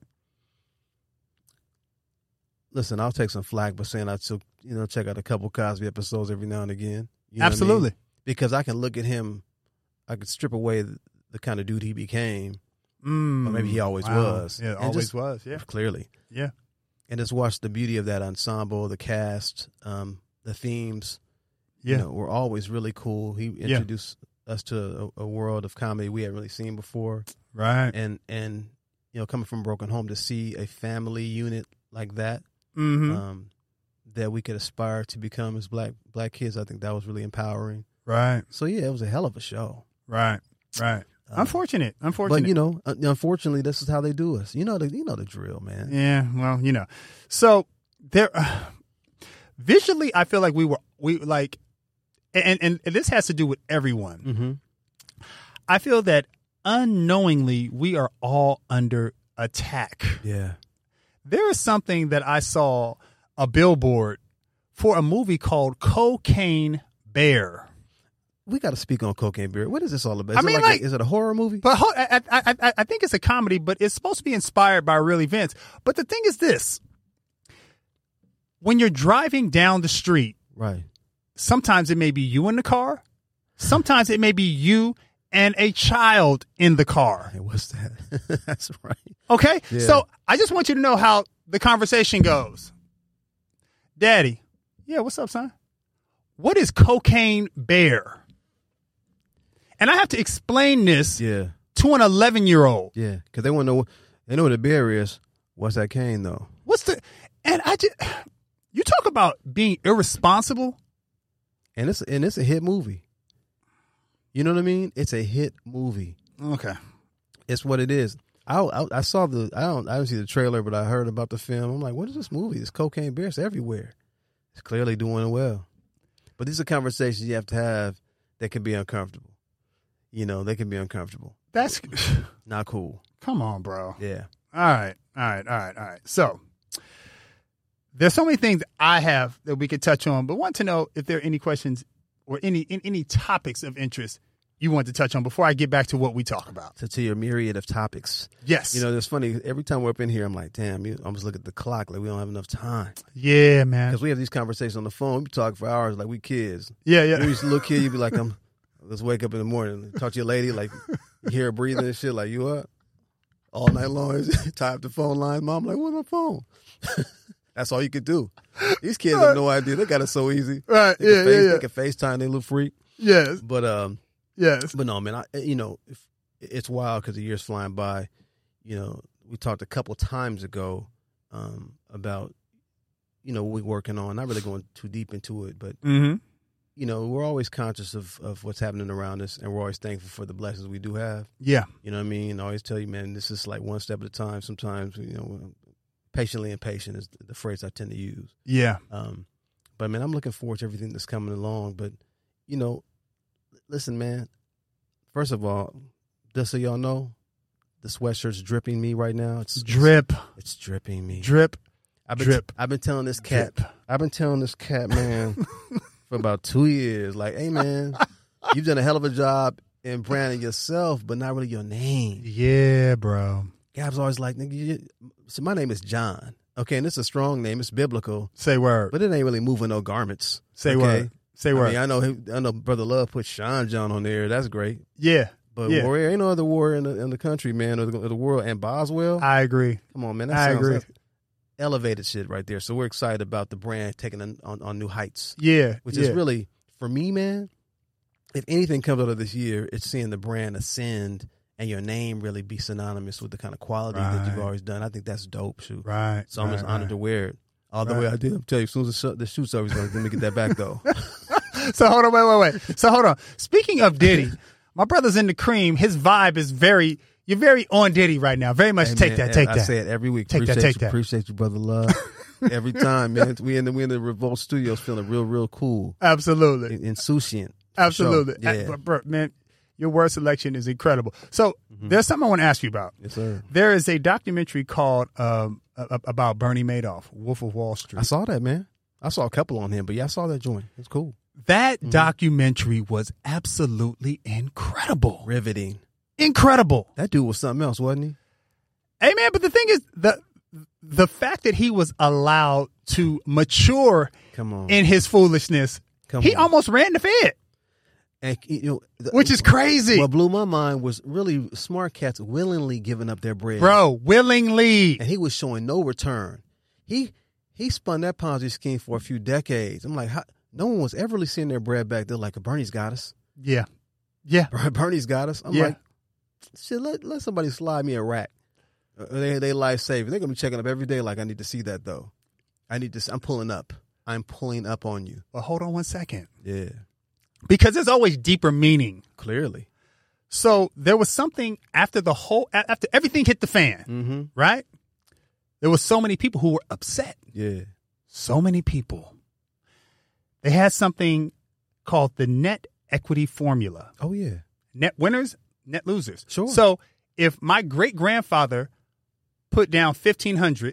Listen, I'll take some flack by saying I took, check out a couple Cosby episodes every now and again. You know Absolutely. what I mean? Because I can look at him, I could strip away the kind of dude he became. Or maybe he always was. Yeah, always was, yeah. Clearly. Yeah. And just watch the beauty of that ensemble, the cast, the themes. Yeah. Were always really cool. He introduced us to a world of comedy we hadn't really seen before. Right. And coming from a broken home, to see a family unit like that, that we could aspire to become as black kids, I think that was really empowering. Right. So yeah, it was a hell of a show. Right. Unfortunate. But unfortunately, this is how they do us. You know the drill, man. Yeah. Well, so there. Visually, I feel like and this has to do with everyone. Mm-hmm. I feel that unknowingly we are all under attack. Yeah. There is something that I saw a billboard for a movie called Cocaine Bear. We got to speak on Cocaine Bear. What is this all about? Is it a horror movie? But I think it's a comedy, but it's supposed to be inspired by real events. But the thing is this. When you're driving down the street, right? Sometimes it may be you in the car. Sometimes it may be you and a child in the car. Hey, what's that? That's right. Okay? Yeah. So I just want you to know how the conversation goes. Daddy, yeah, what's up, son? What is Cocaine Bear? And I have to explain this Yeah. to an 11-year-old. Yeah. Because they want to know. They know what a bear is. What's that cane though? And you talk about being irresponsible. And it's a hit movie. You know what I mean? It's a hit movie. Okay. It's what it is. I saw I didn't see the trailer, but I heard about the film. I'm like, what is this movie? It's Cocaine Bear. It's everywhere. It's clearly doing well. But these are conversations you have to have that can be uncomfortable. You know, they can be uncomfortable. That's not cool. Come on, bro. Yeah. All right. So there's so many things I have that we could touch on, but want to know if there are any questions or any topics of interest you want to touch on before I get back to what we talk about. To your myriad of topics. Yes. You know, it's funny. Every time we're up in here, I'm like, damn, I'm just looking at the clock. Like, we don't have enough time. Yeah, man. Because we have these conversations on the phone. We talk for hours like we kids. Yeah. You used to little kid, you'd be like, let's wake up in the morning. Talk to your lady, like, you hear her breathing and shit, like, you up? All night long, tie up the phone line. Mom, like, where's my phone? That's all you could do. These kids have no idea. They got it so easy. Right. They can FaceTime their little freak. Yes. But yes. But no, man. It's wild because the years flying by. You know, we talked a couple times ago about what we're working on. Not really going too deep into it, but we're always conscious of what's happening around us, and we're always thankful for the blessings we do have. Yeah. You know what I mean? I always tell you, man, this is like one step at a time. Sometimes, patiently impatient is the phrase I tend to use. Yeah. But, man, I'm looking forward to everything that's coming along. But, listen, man, first of all, just so y'all know, the sweatshirt's dripping me right now. It's dripping me. Drip. I've been telling this cat. I've been telling this cat, man, for about 2 years. Like, hey, man, you've done a hell of a job in branding yourself, but not really your name. Yeah, bro. Gab's always like, nigga, so my name is John. Okay, and it's a strong name. It's biblical. Say word. But it ain't really moving no garments. Say okay? word. Say word. I know Brother Love put Sean John on there. That's great. Yeah. But warrior, ain't no other warrior in the country, man, or the world. And Boswell. I agree. Come on, man. I agree. Elevated shit right there. So we're excited about the brand taking on new heights. Yeah. Which is really, for me, man, if anything comes out of this year, it's seeing the brand ascend and your name really be synonymous with the kind of quality that you've always done. I think that's dope, shoot. Right. So I'm just honored to wear it. All the way I did. I'm telling you, as soon as the shoot's over, let me get that back, though. So hold on, wait. So hold on. Speaking of Diddy, my brother's in the cream. His vibe is you're very on Diddy right now. Very much take that. I say it every week. Take that. Appreciate you, Brother Love. Every time, man. We in the Revolt Studios feeling real cool. Absolutely. Insouciant. Absolutely. Sure. Yeah. Bro, man, your word selection is incredible. So there's something I want to ask you about. Yes, sir. There is a documentary called about Bernie Madoff, Wolf of Wall Street. I saw that, man. I saw a couple on him, but yeah, I saw that joint. It's cool. That documentary was absolutely incredible. Riveting. Incredible. That dude was something else, wasn't he? Hey, man, but the thing is, the fact that he was allowed to mature in his foolishness, he almost ran the Fed. And, which is crazy. What blew my mind was really smart cats willingly giving up their bread. Bro, willingly. And he was showing no return. He spun that Ponzi scheme for a few decades. I'm like, no one was ever really seeing their bread back. They're like, Bernie's got us. Yeah. Bernie's got us. I'm like, shit, let somebody slide me a rack. They life saving. They're going to be checking up every day like, I need to see that, though. I'm pulling up. I'm pulling up on you. But hold on one second. Yeah. Because there's always deeper meaning. Clearly. So there was something after everything hit the fan, right? There was so many people who were upset. Yeah. So many people. They had something called the net equity formula. Oh, yeah. Net winners, net losers. Sure. So if my great-grandfather put down $1,500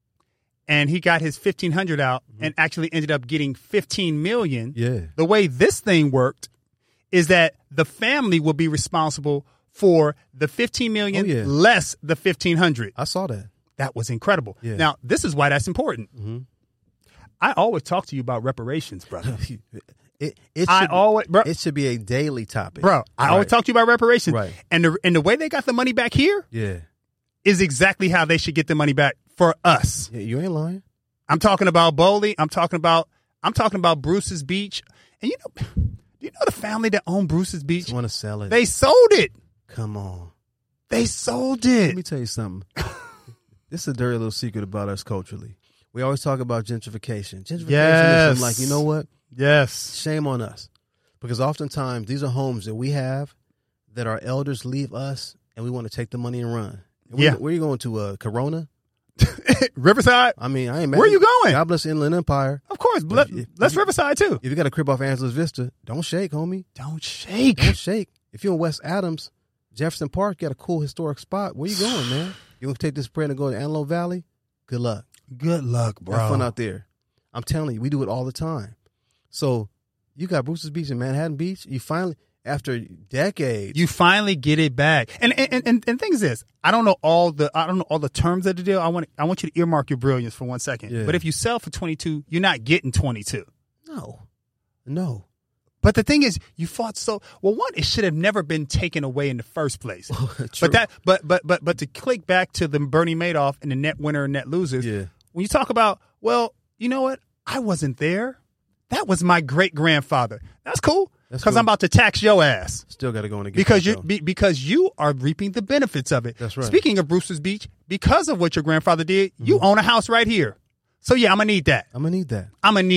and he got his $1,500 out and actually ended up getting $15 million, the way this thing worked is that the family will be responsible for the $15 million less the $1,500. I saw that. That was incredible. Yeah. Now, this is why that's important. I always talk to you about reparations, brother. It should be a daily topic, bro. I always talk to you about reparations, right? And the way they got the money back here, is exactly how they should get the money back for us. Yeah, you ain't lying. I'm talking about Bowley. I'm talking about Bruce's Beach. And do you know the family that owned Bruce's Beach? Just want to sell it. They sold it. Come on. They sold it. Let me tell you something. This is a dirty little secret about us culturally. We always talk about gentrification. Gentrification is like, you know what? Yes. Shame on us. Because oftentimes these are homes that we have that our elders leave us and we want to take the money and run. And where are you going to? Corona? Riverside? I mean, I ain't mad. Where are you going? God bless Inland Empire. Of course. Let's Riverside too. If you got a crib off Angeles Vista, don't shake, homie. Don't shake. Don't shake. If you're in West Adams, Jefferson Park, you got a cool historic spot. Where you going, man? You want to take this spread and go to Antelope Valley? Good luck. Good luck, bro. Have fun out there. I'm telling you, we do it all the time. So you got Bruce's Beach and Manhattan Beach. You finally, after decades, you finally get it back. And thing is this: I don't know all the terms of the deal. I want you to earmark your brilliance for 1 second. Yeah. But if you sell for 22, you're not getting 22. No. But the thing is, you fought so well. One, it should have never been taken away in the first place. True. But to click back to the Bernie Madoff and the net winner and net losers. Yeah. When you talk about, well, you know what? I wasn't there. That was my great grandfather. That's cool. Because I'm about to tax your ass. Still got to go in and get because you are reaping the benefits of it. That's right. Speaking of Bruce's Beach, because of what your grandfather did, you own a house right here. So yeah, I'm gonna need that. I'm gonna need that.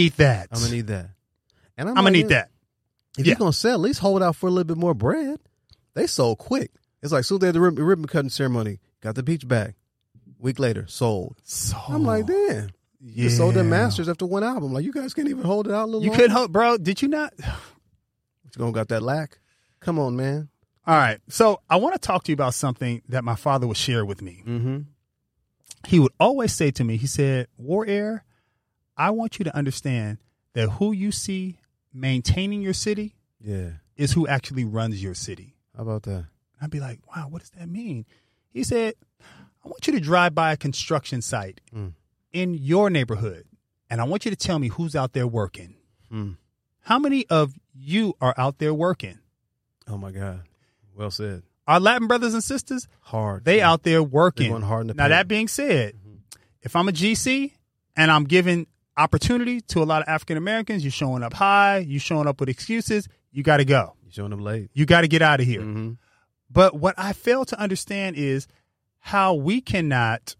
And I'm gonna need that. If you're gonna sell, at least hold out for a little bit more bread. They sold quick. It's like soon they had the ribbon cutting ceremony, got the beach back. Week later, sold. I'm like, damn. Yeah. You sold them masters after one album. Like, you guys can't even hold it out a little You longer? couldn't hold, bro. Did you not? You gonna got that lack? Come on, man. All right. So I want to talk to you about something that my father would share with me. Mm-hmm. He would always say to me, he said, War Air, I want you to understand that who you see maintaining your city is who actually runs your city. How about that? I'd be like, wow, what does that mean? He said, I want you to drive by a construction site in your neighborhood, and I want you to tell me who's out there working. How many of you are out there working? Oh, my God. Well said. Our Latin brothers and sisters, they out there working. They're going hard in the now, paint. that being said, if I'm a GC and I'm giving opportunity to a lot of African Americans, you're showing up high, you're showing up with excuses, you got to go. You're showing up late. You got to get out of here. Mm-hmm. But what I fail to understand is how we cannot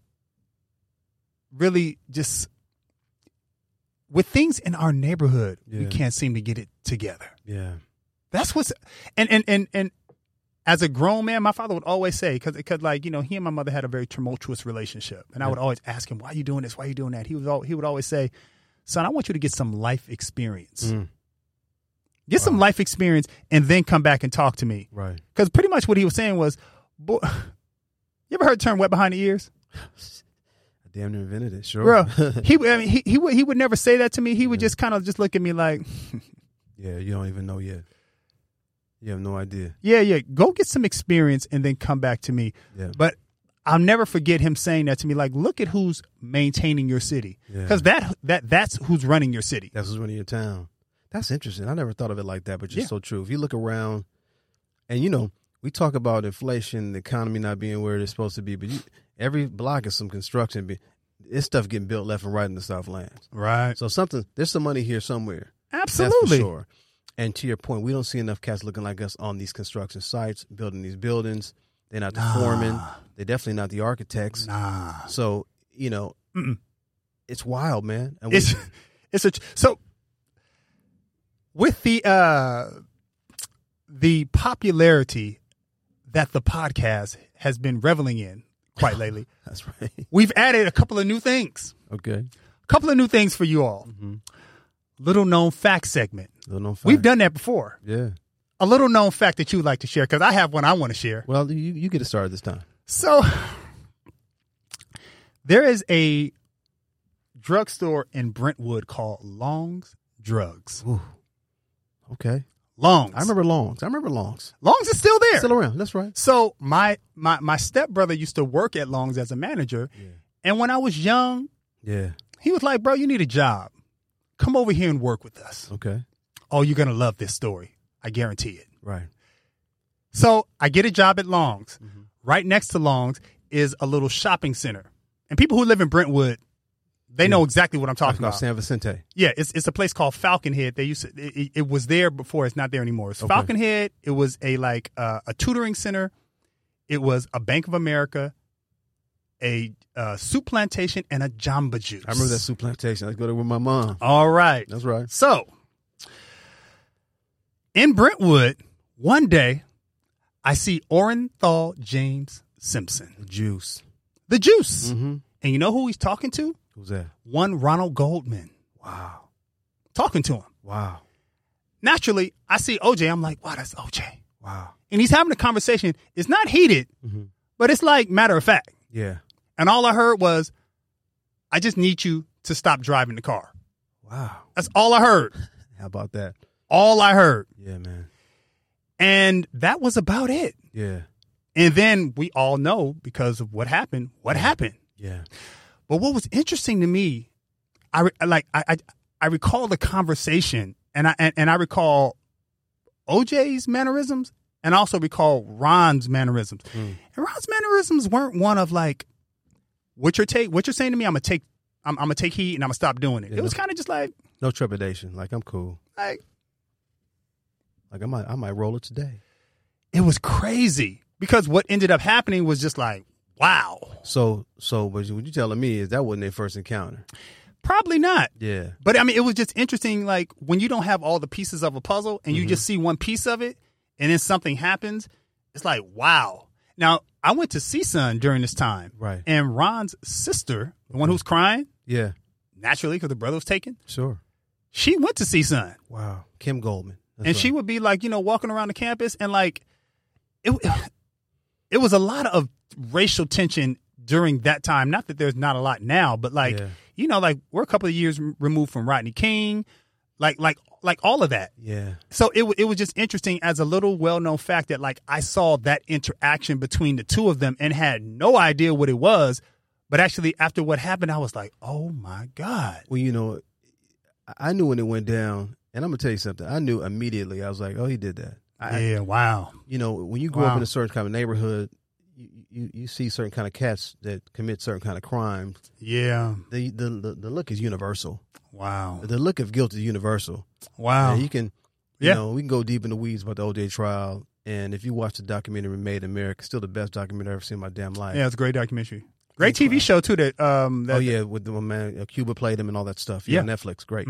really just, with things in our neighborhood, we can't seem to get it together. Yeah. That's what's, and as a grown man, my father would always say, because like, you know, he and my mother had a very tumultuous relationship. And I would always ask him, why are you doing this? Why are you doing that? He would always say, son, I want you to get some life experience. Get some life experience and then come back and talk to me. Right. Because pretty much what he was saying was, boy, you ever heard the term wet behind the ears? I damn near invented it. Sure. Bro, he would never say that to me. He would just kind of just look at me like, yeah, you don't even know yet. You have no idea. Yeah. Go get some experience and then come back to me. Yeah. But I'll never forget him saying that to me. Like, look at who's maintaining your city. Because that's who's running your city. That's who's running your town. That's interesting. I never thought of it like that, but it's so true. If you look around, and you know, we talk about inflation, the economy not being where it's supposed to be, but every block is some construction. It's stuff getting built left and right in the Southlands. Right. So there's some money here somewhere. Absolutely. That's for sure. And to your point, we don't see enough cats looking like us on these construction sites, building these buildings. They're not the foremen. They're definitely not the architects. So, you know, it's wild, man. And so with the popularity that the podcast has been reveling in quite lately. That's right. We've added a couple of new things. Okay. A couple of new things for you all. Little known fact segment. Little known fact. We've done that before. Yeah. A little known fact that you would like to share, because I have one I want to share. Well, you get it started this time. So there is a drugstore in Brentwood called Long's Drugs. Ooh. Okay. Long's. I remember Long's. Long's is still there. Still around. That's right. So my stepbrother used to work at Long's as a manager. Yeah. And when I was young, he was like, bro, you need a job. Come over here and work with us. Okay. oh, you're going to love this story. I guarantee it. Right. So I get a job at Long's. Mm-hmm. Right next to Long's is a little shopping center. And people who live in Brentwood, they know exactly what I'm talking about. San Vicente. Yeah, it's a place called Falcon Head. They used to, it was there before. It's not there anymore. It's Falcon Head. It was a tutoring center. It was a Bank of America, a soup plantation, and a Jamba Juice. I remember that soup plantation. I go there with my mom. All right. That's right. So, in Brentwood, one day, I see Orenthal James Simpson. The Juice. Mm-hmm. And you know who he's talking to? Who's that? One Ronald Goldman. Wow. Talking to him. Wow. Naturally, I see OJ. I'm like, wow, that's OJ. Wow. And he's having a conversation. It's not heated, but it's like matter of fact. Yeah. And all I heard was, I just need you to stop driving the car. Wow. That's all I heard. How about that? All I heard. Yeah, man. And that was about it. Yeah. And then we all know, because of what happened. Yeah. But what was interesting to me, I recall the conversation, and I recall OJ's mannerisms, and also recall Ron's mannerisms. And Ron's mannerisms weren't one of like, what you're saying to me, I'm gonna take heed and I'm gonna stop doing it. Yeah, it was kind of just like, no trepidation. Like, I'm cool. Like I might roll it today. It was crazy, because what ended up happening was just like, wow. So what you're telling me is that wasn't their first encounter? Probably not. Yeah. But I mean, it was just interesting, like when you don't have all the pieces of a puzzle and you just see one piece of it and then something happens, it's like, wow. Now, I went to CSUN during this time. Right. And Ron's sister, the one who's crying, Yeah. naturally, because the brother was taken, Sure. she went to CSUN. Wow. Kim Goldman. That's And right. she would be like, walking around the campus, and like, it was a lot of racial tension during that time. Not that there's not a lot now, but like, like we're a couple of years removed from Rodney King, like all of that. Yeah. So it was just interesting as a little well-known fact that like I saw that interaction between the two of them and had no idea what it was. But actually, after what happened, I was like, oh my God. Well, I knew when it went down, and I'm gonna tell you something. I knew immediately. I was like, oh, he did that. Wow. When you grow up in a certain kind of neighborhood, you see certain kind of cats that commit certain kind of crimes. Yeah. The look is universal. Wow. The look of guilt is universal. Wow. And you can, we can go deep in the weeds about the OJ trial. And if you watch the documentary Made in America, still the best documentary I've ever seen in my damn life. Yeah, it's a great documentary. Great TV show too. With the man Cuba played him and all that stuff. Yeah, Netflix, great.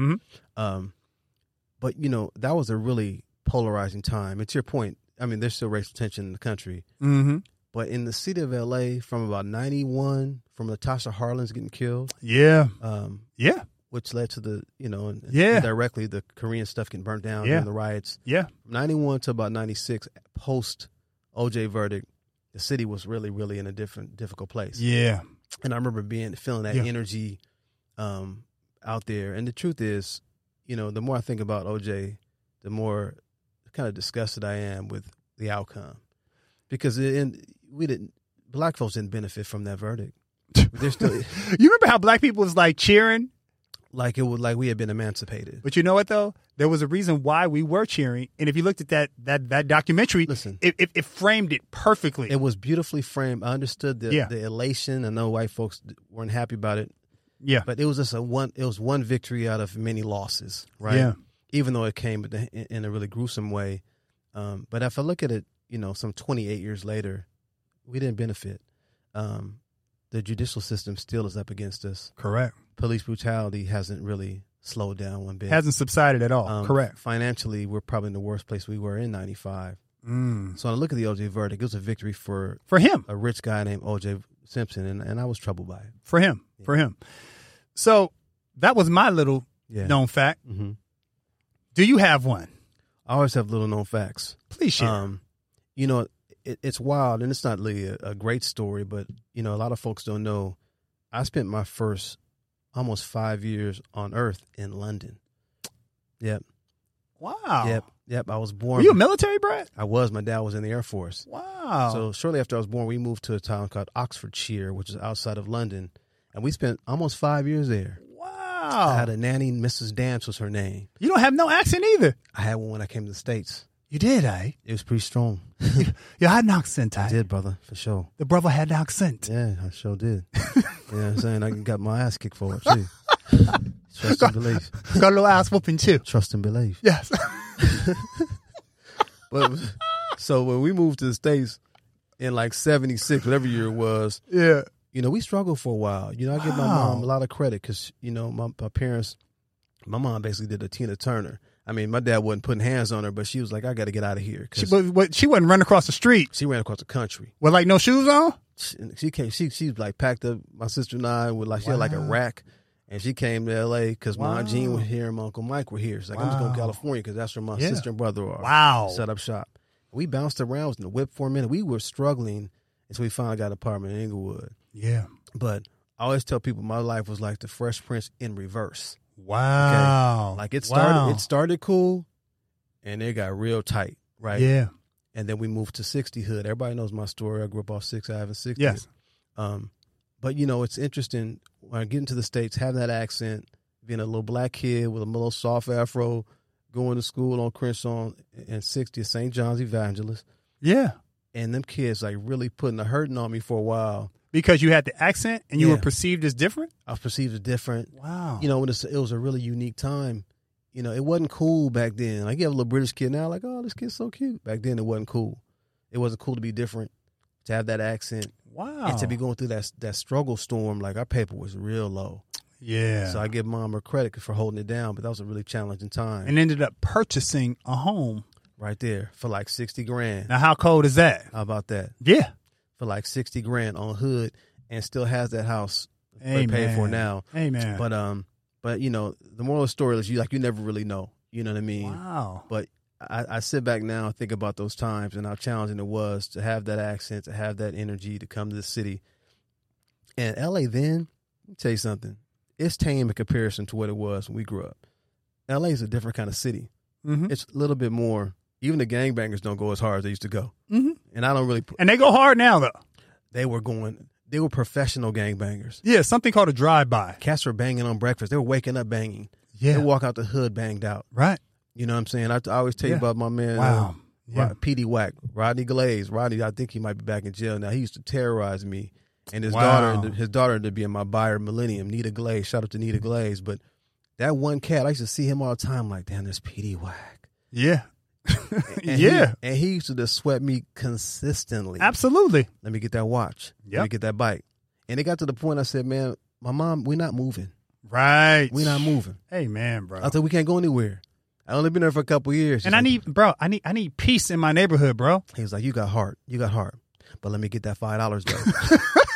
But that was a really polarizing time. And to your point, I mean, there's still racial tension in the country. Mm-hmm. But in the city of LA, from about 91, from Natasha Harlins getting killed. Yeah. Which led to the, indirectly the Korean stuff getting burnt down during the riots. Yeah. From 91 to about 96, post OJ verdict, the city was really, really in a difficult place. Yeah. And I remember feeling that energy out there. And the truth is, the more I think about OJ, the more kind of disgusted I am with the outcome. Because black folks didn't benefit from that verdict. They're still. You remember how black people was like cheering? Like we had been emancipated. But you know what though? There was a reason why we were cheering. And if you looked at that documentary, listen, it framed it perfectly. It was beautifully framed. I understood the elation. I know white folks weren't happy about it. Yeah. But it was just one victory out of many losses, right? Yeah. Even though it came in a really gruesome way. But if I look at it, some 28 years later, we didn't benefit. The judicial system still is up against us. Correct. Police brutality hasn't really slowed down one bit. Hasn't subsided at all. Correct. Financially, we're probably in the worst place we were in 95. So when I look at the OJ verdict, it was a victory for him, a rich guy named OJ Simpson, and I was troubled by it. For him. So that was my little known fact. Mm-hmm. Do you have one? I always have little known facts. Please share. It's wild, and it's not really a great story, but, a lot of folks don't know. I spent my first almost 5 years on Earth in London. Yep. Wow. Yep. I was born. Were you a military brat? I was. My dad was in the Air Force. Wow. So shortly after I was born, we moved to a town called Oxfordshire, which is outside of London, and we spent almost 5 years there. Wow. Wow. I had a nanny, Mrs. Dance was her name. You don't have no accent either. I had one when I came to the States. You did, eh? It was pretty strong. You had an accent, eh? I did, brother, for sure. The brother had an accent. Yeah, I sure did. You know what I'm saying? I got my ass kicked for it, too. Trust and believe. Got a little ass whooping, too. Trust and believe. Yes. But so when we moved to the States in like 76, whatever year it was, Yeah. you know, we struggled for a while. You know, I give my mom a lot of credit because, you know, my parents, my mom basically did a Tina Turner. I mean, my dad wasn't putting hands on her, but she was like, I got to get out of here. She wasn't running across the street. She ran across the country. With like no shoes on? She like packed up my sister and I with like, she had like a rack. And she came to L.A. because my Aunt Jean was here and my Uncle Mike were here. She's like, I'm just going to California because that's where my sister and brother are. Wow. Set up shop. We bounced around, was in the whip for a minute. We were struggling until we finally got an apartment in Inglewood. Yeah. But I always tell people my life was like the Fresh Prince in reverse. Wow. Okay? Like it started cool and it got real tight, right? Yeah. And then we moved to 60 Hood. Everybody knows my story. I grew up off 6th Ave and 60th. Yes. But, you know, it's interesting when I get into the States, having that accent, being a little black kid with a little soft afro, going to school on Crenshaw and 60th, St. John's Evangelist. Yeah. And them kids like really putting a hurting on me for a while. Because you had the accent and you were perceived as different? I was perceived as different. Wow. You know, it was a really unique time. You know, it wasn't cool back then. Like you have a little British kid now, like, oh, this kid's so cute. Back then it wasn't cool. It wasn't cool to be different, to have that accent. Wow. And to be going through that struggle storm, like our paper was real low. Yeah. So I give mom her credit for holding it down, but that was a really challenging time. And ended up purchasing a home. Right there for like $60,000. Now, how cold is that? How about that? Yeah. For like $60,000 on Hood and still has that house Amen. paid for now. Amen. But you know, the moral of the story is you never really know. You know what I mean? Wow. But I sit back now and think about those times and how challenging it was to have that accent, to have that energy, to come to the city. And LA then, let me tell you something. It's tame in comparison to what it was when we grew up. LA is a different kind of city. Mm-hmm. It's a little bit more, even the gangbangers don't go as hard as they used to go. Mm-hmm. And I don't really. And they go hard now, though. They were professional gangbangers. Yeah, something called a drive-by. Cats were banging on breakfast. They were waking up banging. Yeah. They walk out the hood banged out. Right. You know what I'm saying? I always tell you about my man, Wow. P.D. Wack, Rodney Glaze. Rodney, I think he might be back in jail now. He used to terrorize me. And his daughter ended up being my buyer, Millennium, Nita Glaze. Shout out to Nita Glaze. But that one cat, I used to see him all the time like, damn, there's P.D. Wack. Yeah. And he used to just sweat me consistently. Absolutely. Let me get that watch. Yep. Let me get that bike. And it got to the point I said, man, my mom, we're not moving. Right. We're not moving. Hey, man, bro. I said, we can't go anywhere. I only been there for a couple years. And I need peace in my neighborhood, bro. He was like, you got heart. But let me get that $5 though.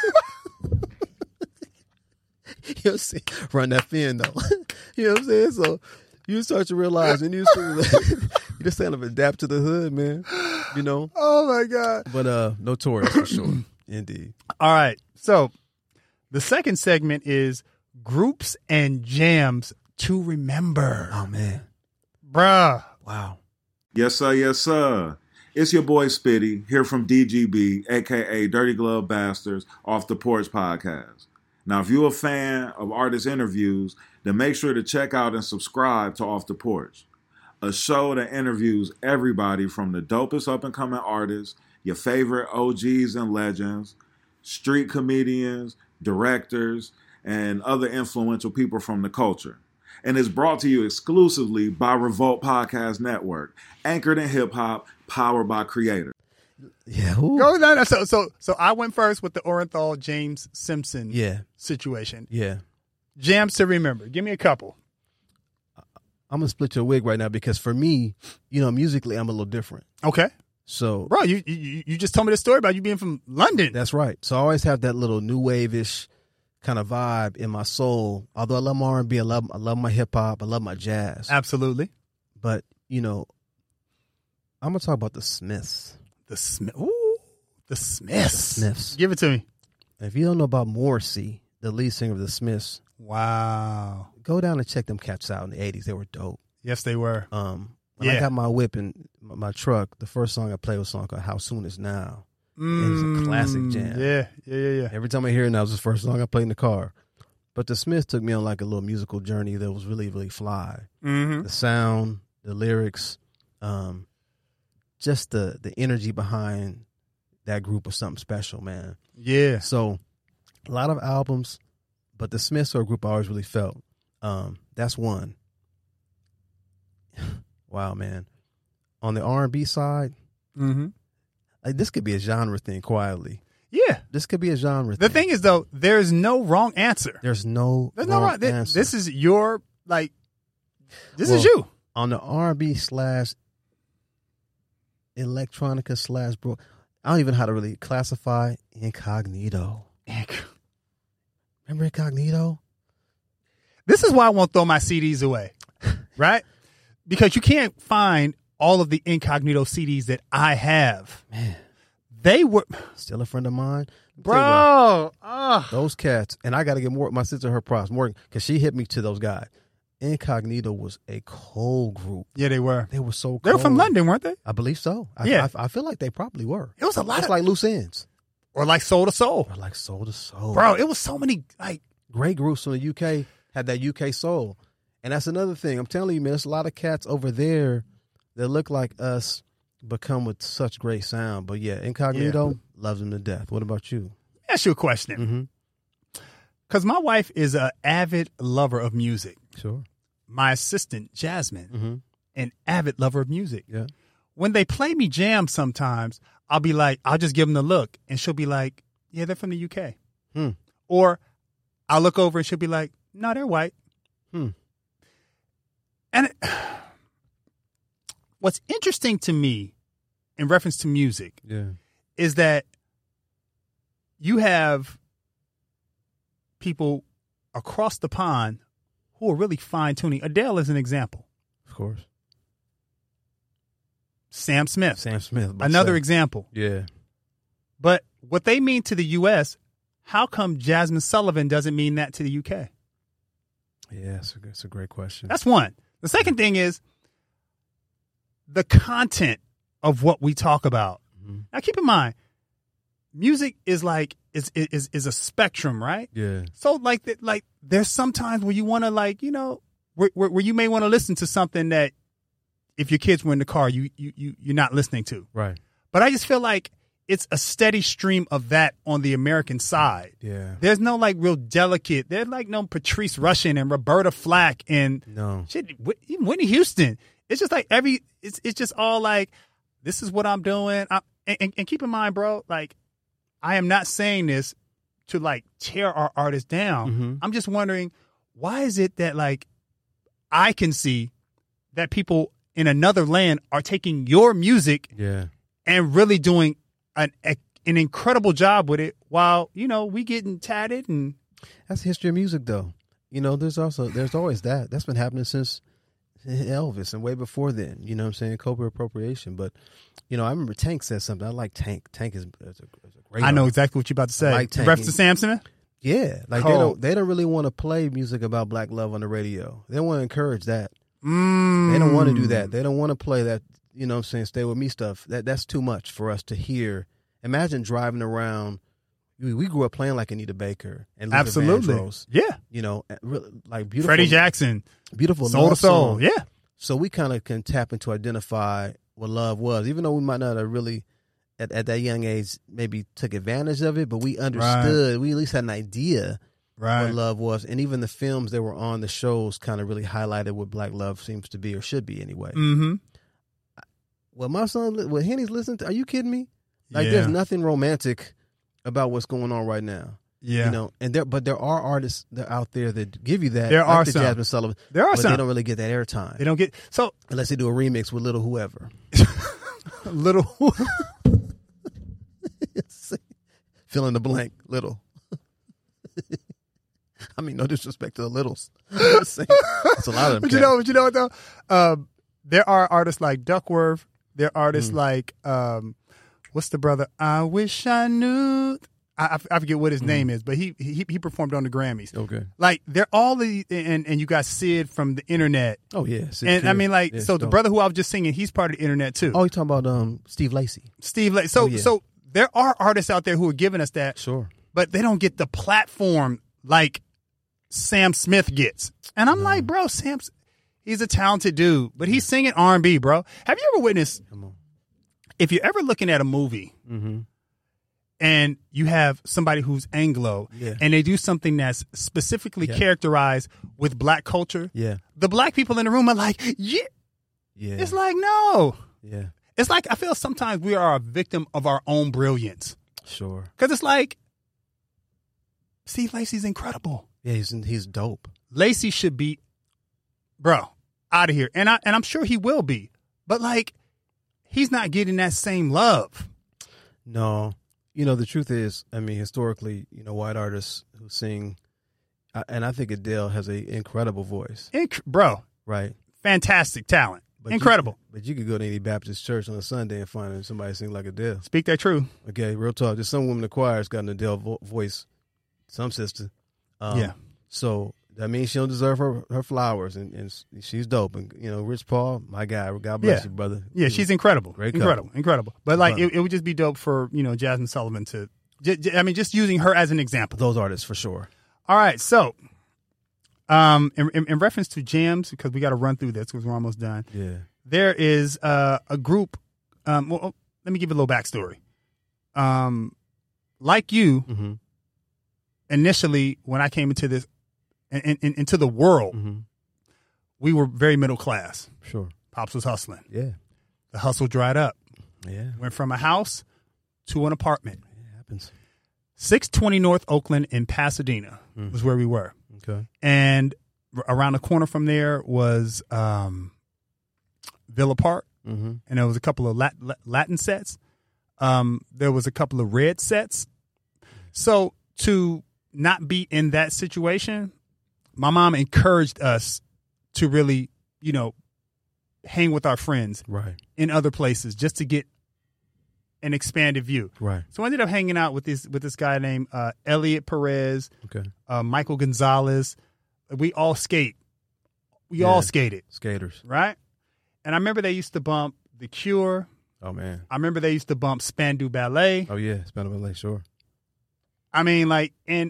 You know what I'm saying? Run that fin though. You know what I'm saying? So you start to realize and you just kind of adapt to the hood, man. You know? Oh my God. But notorious for sure. Indeed. All right. So the second segment is groups and jams to remember. Oh man. Bruh. Wow. Yes, sir. Yes, sir. It's your boy Spitty here from DGB, a.k.a. Dirty Glove Bastards, Off the Porch Podcast. Now, if you're a fan of artist interviews, then make sure to check out and subscribe to Off the Porch, a show that interviews everybody from the dopest up-and-coming artists, your favorite OGs and legends, street comedians, directors, and other influential people from the culture. And it's brought to you exclusively by Revolt Podcast Network, anchored in hip-hop, powered by creators. Yeah. No. So I went first with the Orenthal James Simpson situation. Yeah. Jams to remember. Give me a couple. I'm going to split your wig right now because for me, you know, musically, I'm a little different. Okay. So, bro, you just told me the story about you being from London. That's right. So I always have that little new wave-ish kind of vibe in my soul. Although I love my R&B, I love my hip-hop, I love my jazz. Absolutely. But, you know, I'm going to talk about the Smiths. The Smiths. The Smiths. Give it to me. If you don't know about Morrissey, the lead singer of the Smiths. Wow. Go down and check them cats out in the 80s. They were dope. Yes, they were. When I got my whip in my truck, the first song I played was a song called How Soon Is Now. It's a classic jam. Yeah. Every time I hear it now, it's the first song I play in the car. But the Smiths took me on like a little musical journey that was really, really fly. Mm-hmm. The sound, the lyrics, just the energy behind that group was something special, man. Yeah. So a lot of albums, but the Smiths are a group I always really felt. That's one. Wow, man. On the R&B side, Mm-hmm. like, this could be a genre thing quietly. Yeah. This could be a genre The thing. thing is, though, there's no wrong answer. There's no There's wrong no wrong. answer. This is your, like, this Well, is you. On the R&B / electronica / bro, I don't even know how to really classify Incognito. Remember Incognito? This is why I won't throw my CDs away, right? Because you can't find all of the Incognito CDs that I have. Man, they were still a friend of mine, bro. Those cats, and I got to get more. My sister, her props, Morgan, because she hit me to those guys. Incognito was a cold group. Yeah, they were. They were so cold. They were from London, weren't they? I believe so. Yeah. I feel like they probably were. It was a lot It's of like Loose Ends. Or like Soul to Soul. Or like Soul to Soul. Bro, it was so many like great groups from the UK had that UK soul. And that's another thing. I'm telling you, man, there's a lot of cats over there that look like us but come with such great sound. But yeah, Incognito loves them to death. What about you? Ask you a question. Because my wife is an avid lover of music. Sure. My assistant, Jasmine, an avid lover of music. Yeah. When they play me jams sometimes, I'll be like, I'll just give them the look. And she'll be like, yeah, they're from the UK. Or I'll look over and she'll be like, no, they're white. And what's interesting to me in reference to music is that you have people across the pond who are really fine-tuning. Adele is an example. Of course. Sam Smith. Another example. Yeah. But what they mean to the U.S., how come Jasmine Sullivan doesn't mean that to the UK? Yeah, it's a great question. That's one. The second thing is the content of what we talk about. Now, keep in mind, music is like is a spectrum, right? Yeah. So like there's some times where you want to where you may want to listen to something that if your kids were in the car, you're not listening to. Right. But I just feel like it's a steady stream of that on the American side. Yeah. There's no like real delicate. There's like no Patrice Rushen and Roberta Flack and shit, even Whitney Houston. It's just like it's just all like, this is what I'm doing. And keep in mind, bro, like I am not saying this to like tear our artists down. I'm just wondering, why is it that like I can see that people in another land are taking your music and really doing an incredible job with it while, we getting tatted and that's the history of music though. There's always that. That's been happening since Elvis and way before then. You know what I'm saying? Cultural appropriation. But, I remember Tank said something. I like Tank. Tank is a great I know artist. exactly what you're about to say. I like Tank. Reference to Sam Smith? Yeah. Like they don't really want to play music about black love on the radio. They don't want to encourage that. They don't want to do that. They don't want to play that, stay with me stuff. That's too much for us to hear. Imagine driving around. We grew up playing like Anita Baker and Luther Absolutely. Vandross. Yeah. Like beautiful. Freddie Jackson. Beautiful Soul to love Soul. songs. Yeah. So we kind of can tap into identify what love was, even though we might not have really at that young age maybe took advantage of it, but we understood. Right. We at least had an idea what love was, and even the films that were on the shows kind of really highlighted what black love seems to be or should be anyway. Well, my son, what Henny's listening to, are you kidding me? Like, there's nothing romantic about what's going on right now. Yeah. But there are artists that out there that give you that. There like are the some. Jasmine Sullivan. There are but some. They don't really get that airtime. They don't get so unless they do a remix with Little Whoever. Little fill in the blank. Little. I mean, no disrespect to the Littles. It's a lot of them. But you know what though? There are artists like Duckworth. There are artists like what's the brother? I wish I knew. I forget what his name is, but he performed on the Grammys. Okay, like they're all the and you got Sid from the internet. Oh yeah, Sid and Kid. I mean like yeah, so the brother who I was just singing, he's part of the internet too. Oh, you're talking about Steve Lacy. So there are artists out there who are giving us that. Sure, but they don't get the platform like Sam Smith gets. And I'm like, bro, he's a talented dude, but he's singing R&B, bro. Have you ever witnessed, if you're ever looking at a movie and you have somebody who's Anglo and they do something that's specifically characterized with black culture, the black people in the room are like, yeah. It's like, no. Yeah. It's like, I feel sometimes we are a victim of our own brilliance. Sure. Because it's like, Steve Lacy's incredible. Yeah, he's dope. Lacy should be, bro, out of here. And I'm sure he will be. But, like, he's not getting that same love. No. You know, the truth is, I mean, historically, you know, white artists who sing, and I think Adele has an incredible voice. Bro. Right. Fantastic talent. But incredible. But you could go to any Baptist church on a Sunday and find somebody sing like Adele. Speak that true. Okay, real talk. There's some woman in the choir's got an Adele voice. Some sister. So that means she don't deserve her flowers, and she's dope. And, you know, Rich Paul, my guy, God bless you, brother. Yeah, she's incredible. Great incredible. But, like, it would just be dope for, you know, Jasmine Sullivan to, I mean, just using her as an example. Those artists, for sure. All right, so in reference to jams, because we got to run through this because we're almost done. Yeah. There is a group. Well, let me give you a little backstory. Like you, initially when I came into this, into the world, we were very middle class. Sure. Pops was hustling. Yeah. The hustle dried up. Yeah. Went from a house to an apartment. It happens. 620 North Oakland in Pasadena was where we were. Okay. And around the corner from there was Villa Park, and there was a couple of Latin sets. There was a couple of red sets. So to not be in that situation, my mom encouraged us to really, you know, hang with our friends in other places just to get an expanded view. Right. So I ended up hanging out with this guy named Elliot Perez, Michael Gonzalez. We all skate. We all skated. Skaters. Right? And I remember they used to bump The Cure. Oh, man. I remember they used to bump Spandau Ballet. Oh, yeah. Spandau Ballet, sure. I mean, in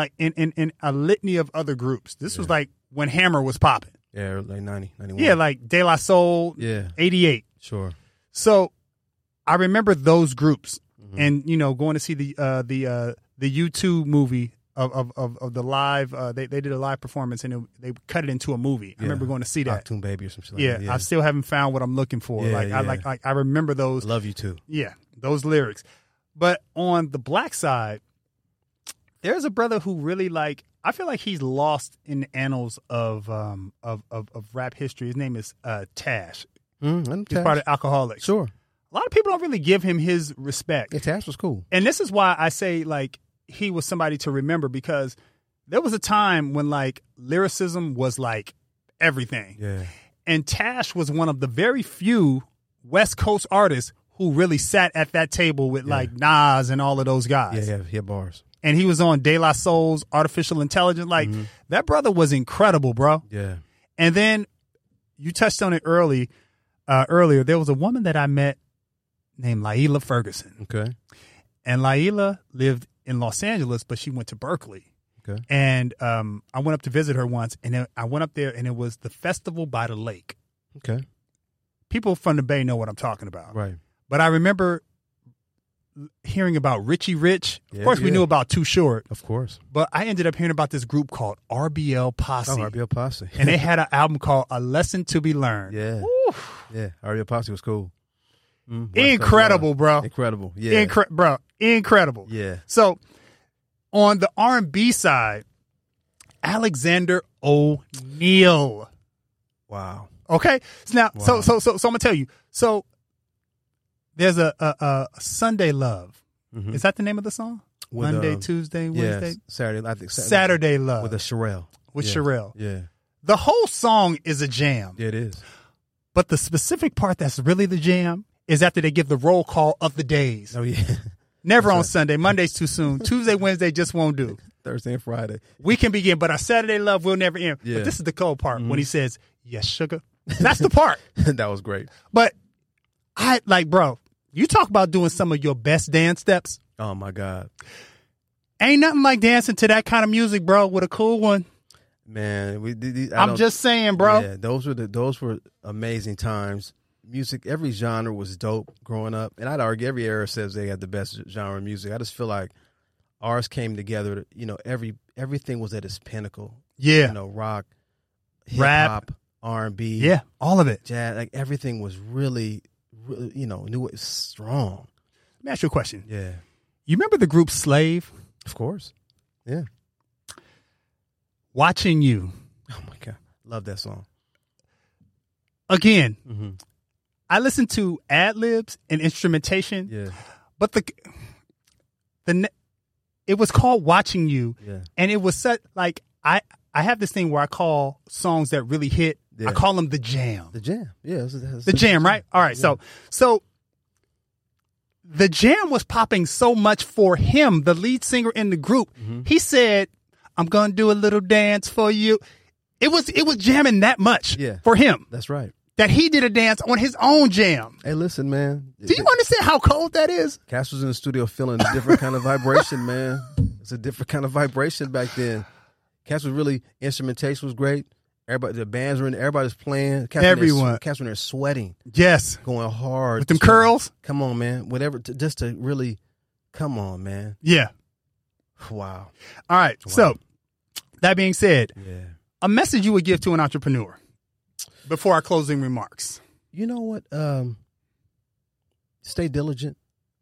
a litany of other groups. This was like when Hammer was popping. Yeah, like 90, 91. Yeah, like De La Soul, 88. Sure. So I remember those groups and, you know, going to see the U2 movie of the live. They did a live performance and they cut it into a movie. I remember going to see that. Octoon Baby or some shit like that. I still haven't found what I'm looking for. I remember those. Love You Too. Yeah, those lyrics. But on the black side, there's a brother who really, like, I feel like he's lost in the annals of rap history. His name is Tash. He's part of Alcoholics. Sure. A lot of people don't really give him his respect. Yeah, Tash was cool. And this is why I say, like, he was somebody to remember, because there was a time when, like, lyricism was, like, everything. Yeah. And Tash was one of the very few West Coast artists who really sat at that table with, like, Nas and all of those guys. Yeah, he had bars. And he was on De La Soul's Artificial Intelligence. Like, that brother was incredible, bro. Yeah. And then you touched on it earlier. There was a woman that I met named Laila Ferguson. Okay. And Laila lived in Los Angeles, but she went to Berkeley. Okay. And I went up to visit her once, and then I went up there, and it was the Festival by the Lake. Okay. People from the Bay know what I'm talking about. Right. But I remember hearing about Richie Rich. Of course, we knew about Too Short. Of course. But I ended up hearing about this group called RBL Posse. Oh, RBL Posse. And they had an album called A Lesson to Be Learned. Yeah. Yeah, RBL Posse was cool. Incredible, bro. Incredible. Yeah. Incredible. Yeah. So on the R&B side, Alexander O'Neal. Wow. Okay. So now, so I'm gonna tell you. So there's a Sunday Love. Is that the name of the song? With, Monday, Tuesday, Wednesday, Saturday. I think Saturday Love with a Sherelle. Sherelle. Yeah. The whole song is a jam. Yeah, it is. But the specific part that's really the jam is after they give the roll call of the days. Oh yeah. Never on Sunday. Monday's too soon. Tuesday, Wednesday just won't do. Thursday and Friday. We can begin, but our Saturday love will never end. Yeah. But this is the cold part when he says, "Yes, sugar." That's the part. That was great. But I like, bro, you talk about doing some of your best dance steps. Oh my God. Ain't nothing like dancing to that kind of music, bro, with a cool one. Man, I'm just saying, bro. Yeah, those were amazing times. Music, every genre was dope growing up, and I'd argue every era says they had the best genre of music. I just feel like ours came together. You know, everything was at its pinnacle. Yeah, you know, rock, hip rap, hop, R&B, yeah, all of it. Jazz, like everything was really, you know, knew it was strong. Let me ask you a question. Yeah, you remember the group Slave? Of course. Yeah. Watching You. Oh my God, love that song. Again. Mm-hmm. I listened to ad-libs and instrumentation, yeah, but it was called Watching You, yeah, and it was such like I have this thing where I call songs that really hit. Yeah. I call them the jam. The jam, yeah, the jam, right? All right, yeah. so the jam was popping so much for him, the lead singer in the group. Mm-hmm. He said, "I'm gonna do a little dance for you." It was jamming that much for him. That's right. That he did a dance on his own jam. Hey, listen, man. Do you understand how cold that is? Cass was in the studio feeling a different kind of vibration, man. It's a different kind of vibration back then. Cass was really, instrumentation was great. Everybody, the bands were in, everybody's playing. Everyone. Cass was in there sweating. Yes. Going hard. With them curls? Come on, man. Whatever, just to really, come on, man. Yeah. Wow. All right. Wow. So, that being said, a message you would give to an entrepreneur before our closing remarks. You know what? Stay diligent.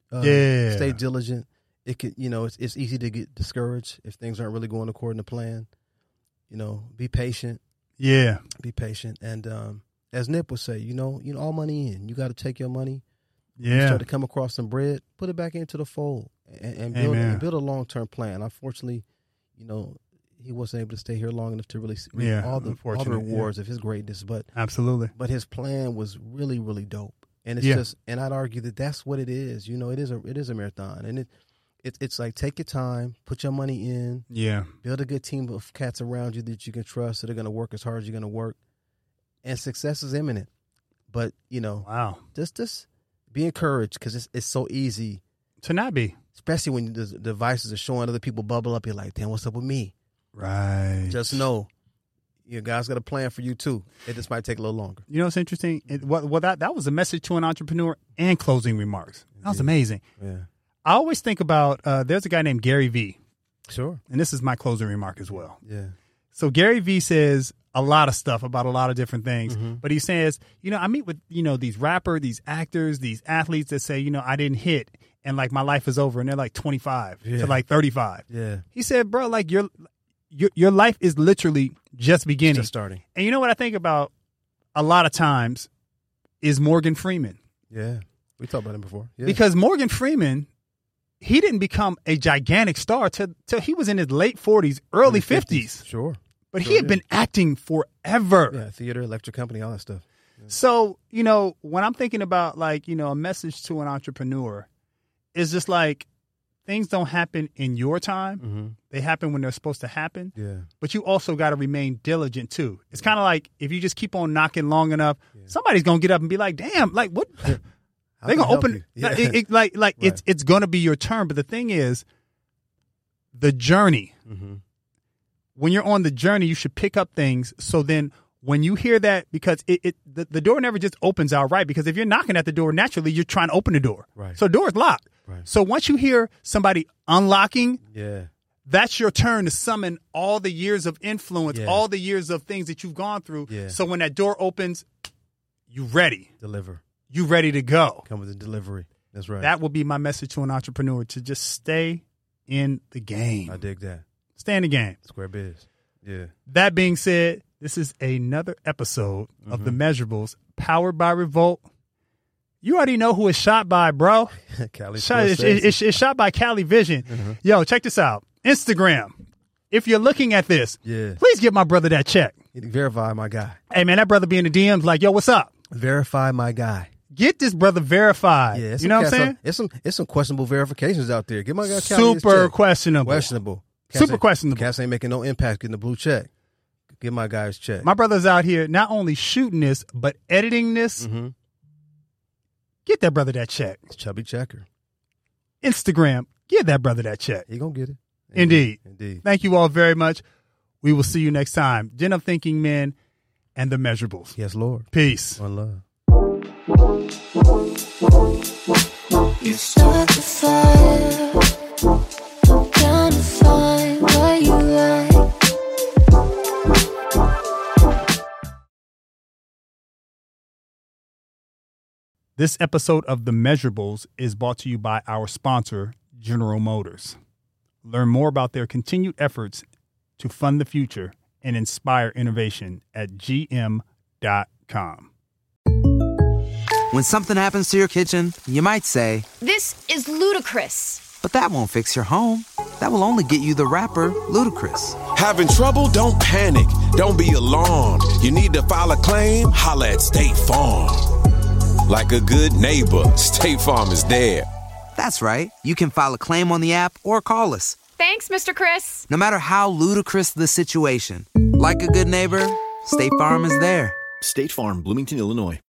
Stay diligent. It could, you know, it's easy to get discouraged if things aren't really going according to plan. You know, be patient. Yeah. Be patient. And as Nip would say, you know, all money in. You got to take your money. Yeah. You start to come across some bread, put it back into the fold and build a long-term plan. Unfortunately, you know, he wasn't able to stay here long enough to really reap all the rewards of his greatness. But absolutely. But his plan was really, really dope. And it's just, and I'd argue that that's what it is. You know, it is a marathon. And it's like, take your time, put your money in. Yeah. Build a good team of cats around you that you can trust, that are going to work as hard as you're going to work. And success is imminent. But, you know, just be encouraged, because it's so easy to not be. Especially when the devices are showing other people bubble up. You're like, damn, what's up with me? Right. Just know, your God's got a plan for you too. It just might take a little longer. You know what's interesting? That was a message to an entrepreneur and closing remarks. That was amazing. Yeah. I always think about, there's a guy named Gary Vee. Sure. And this is my closing remark as well. Yeah. So Gary Vee says a lot of stuff about a lot of different things. Mm-hmm. But he says, you know, I meet with, you know, these rappers, these actors, these athletes that say, you know, I didn't hit and like my life is over, and they're like 25 to like 35. Yeah. He said, bro, like your life is literally just beginning. Just starting. And you know what I think about a lot of times is Morgan Freeman. Yeah. We talked about him before. Yeah. Because Morgan Freeman, he didn't become a gigantic star till he was in his late 40s, early 50s. Sure. But he had been acting forever. Yeah, theater, electric company, all that stuff. Yeah. So, you know, when I'm thinking about, like, you know, a message to an entrepreneur, it's just like, things don't happen in your time. Mm-hmm. They happen when they're supposed to happen. Yeah. But you also got to remain diligent, too. It's kind of like, if you just keep on knocking long enough, somebody's going to get up and be like, damn, like, what? They're going to open it. Right. It's going to be your turn. But the thing is, the journey. Mm-hmm. When you're on the journey, you should pick up things. So then when you hear that, because the door never just opens outright, because if you're knocking at the door, naturally you're trying to open the door. Right. So the door is locked. Right. So once you hear somebody unlocking, yeah, that's your turn to summon all the years of influence, all the years of things that you've gone through. Yeah. So when that door opens, you ready. Deliver. You ready to go. Come with the delivery. That's right. That will be my message to an entrepreneur, to just stay in the game. I dig that. Stay in the game. Square biz. Yeah. That being said, this is another episode of The Measurables, powered by Revolt. You already know who it's shot by, bro. It's shot by Cali Vision. Mm-hmm. Yo, check this out. Instagram. If you're looking at this, please give my brother that check. Verify my guy. Hey, man, that brother be in the DMs like, yo, what's up? Verify my guy. Get this brother verified. Yeah, you know what I'm saying? It's some questionable verifications out there. Get my guy Cali super questionable. Super questionable. Cass ain't making no impact getting the blue check. Get my guy's check. My brother's out here not only shooting this, but editing this. Mm-hmm. Get that brother that check. It's Chubby Checker. Instagram, give that brother that check. He gonna get it. Indeed. Indeed. Thank you all very much. We will see you next time. Den of Thinking Men and the Measurables. Yes, Lord. Peace. One love. You start the fire. I'm trying to find what you like. This episode of The Measurables is brought to you by our sponsor, General Motors. Learn more about their continued efforts to fund the future and inspire innovation at gm.com. When something happens to your kitchen, you might say, This is ludicrous. but that won't fix your home. That will only get you the rapper, Ludacris. Having trouble? Don't panic. Don't be alarmed. You need to file a claim? Holla at State Farm. Like a good neighbor, State Farm is there. That's right. You can file a claim on the app or call us. Thanks, Mr. Chris. No matter how ludicrous the situation, like a good neighbor, State Farm is there. State Farm, Bloomington, Illinois.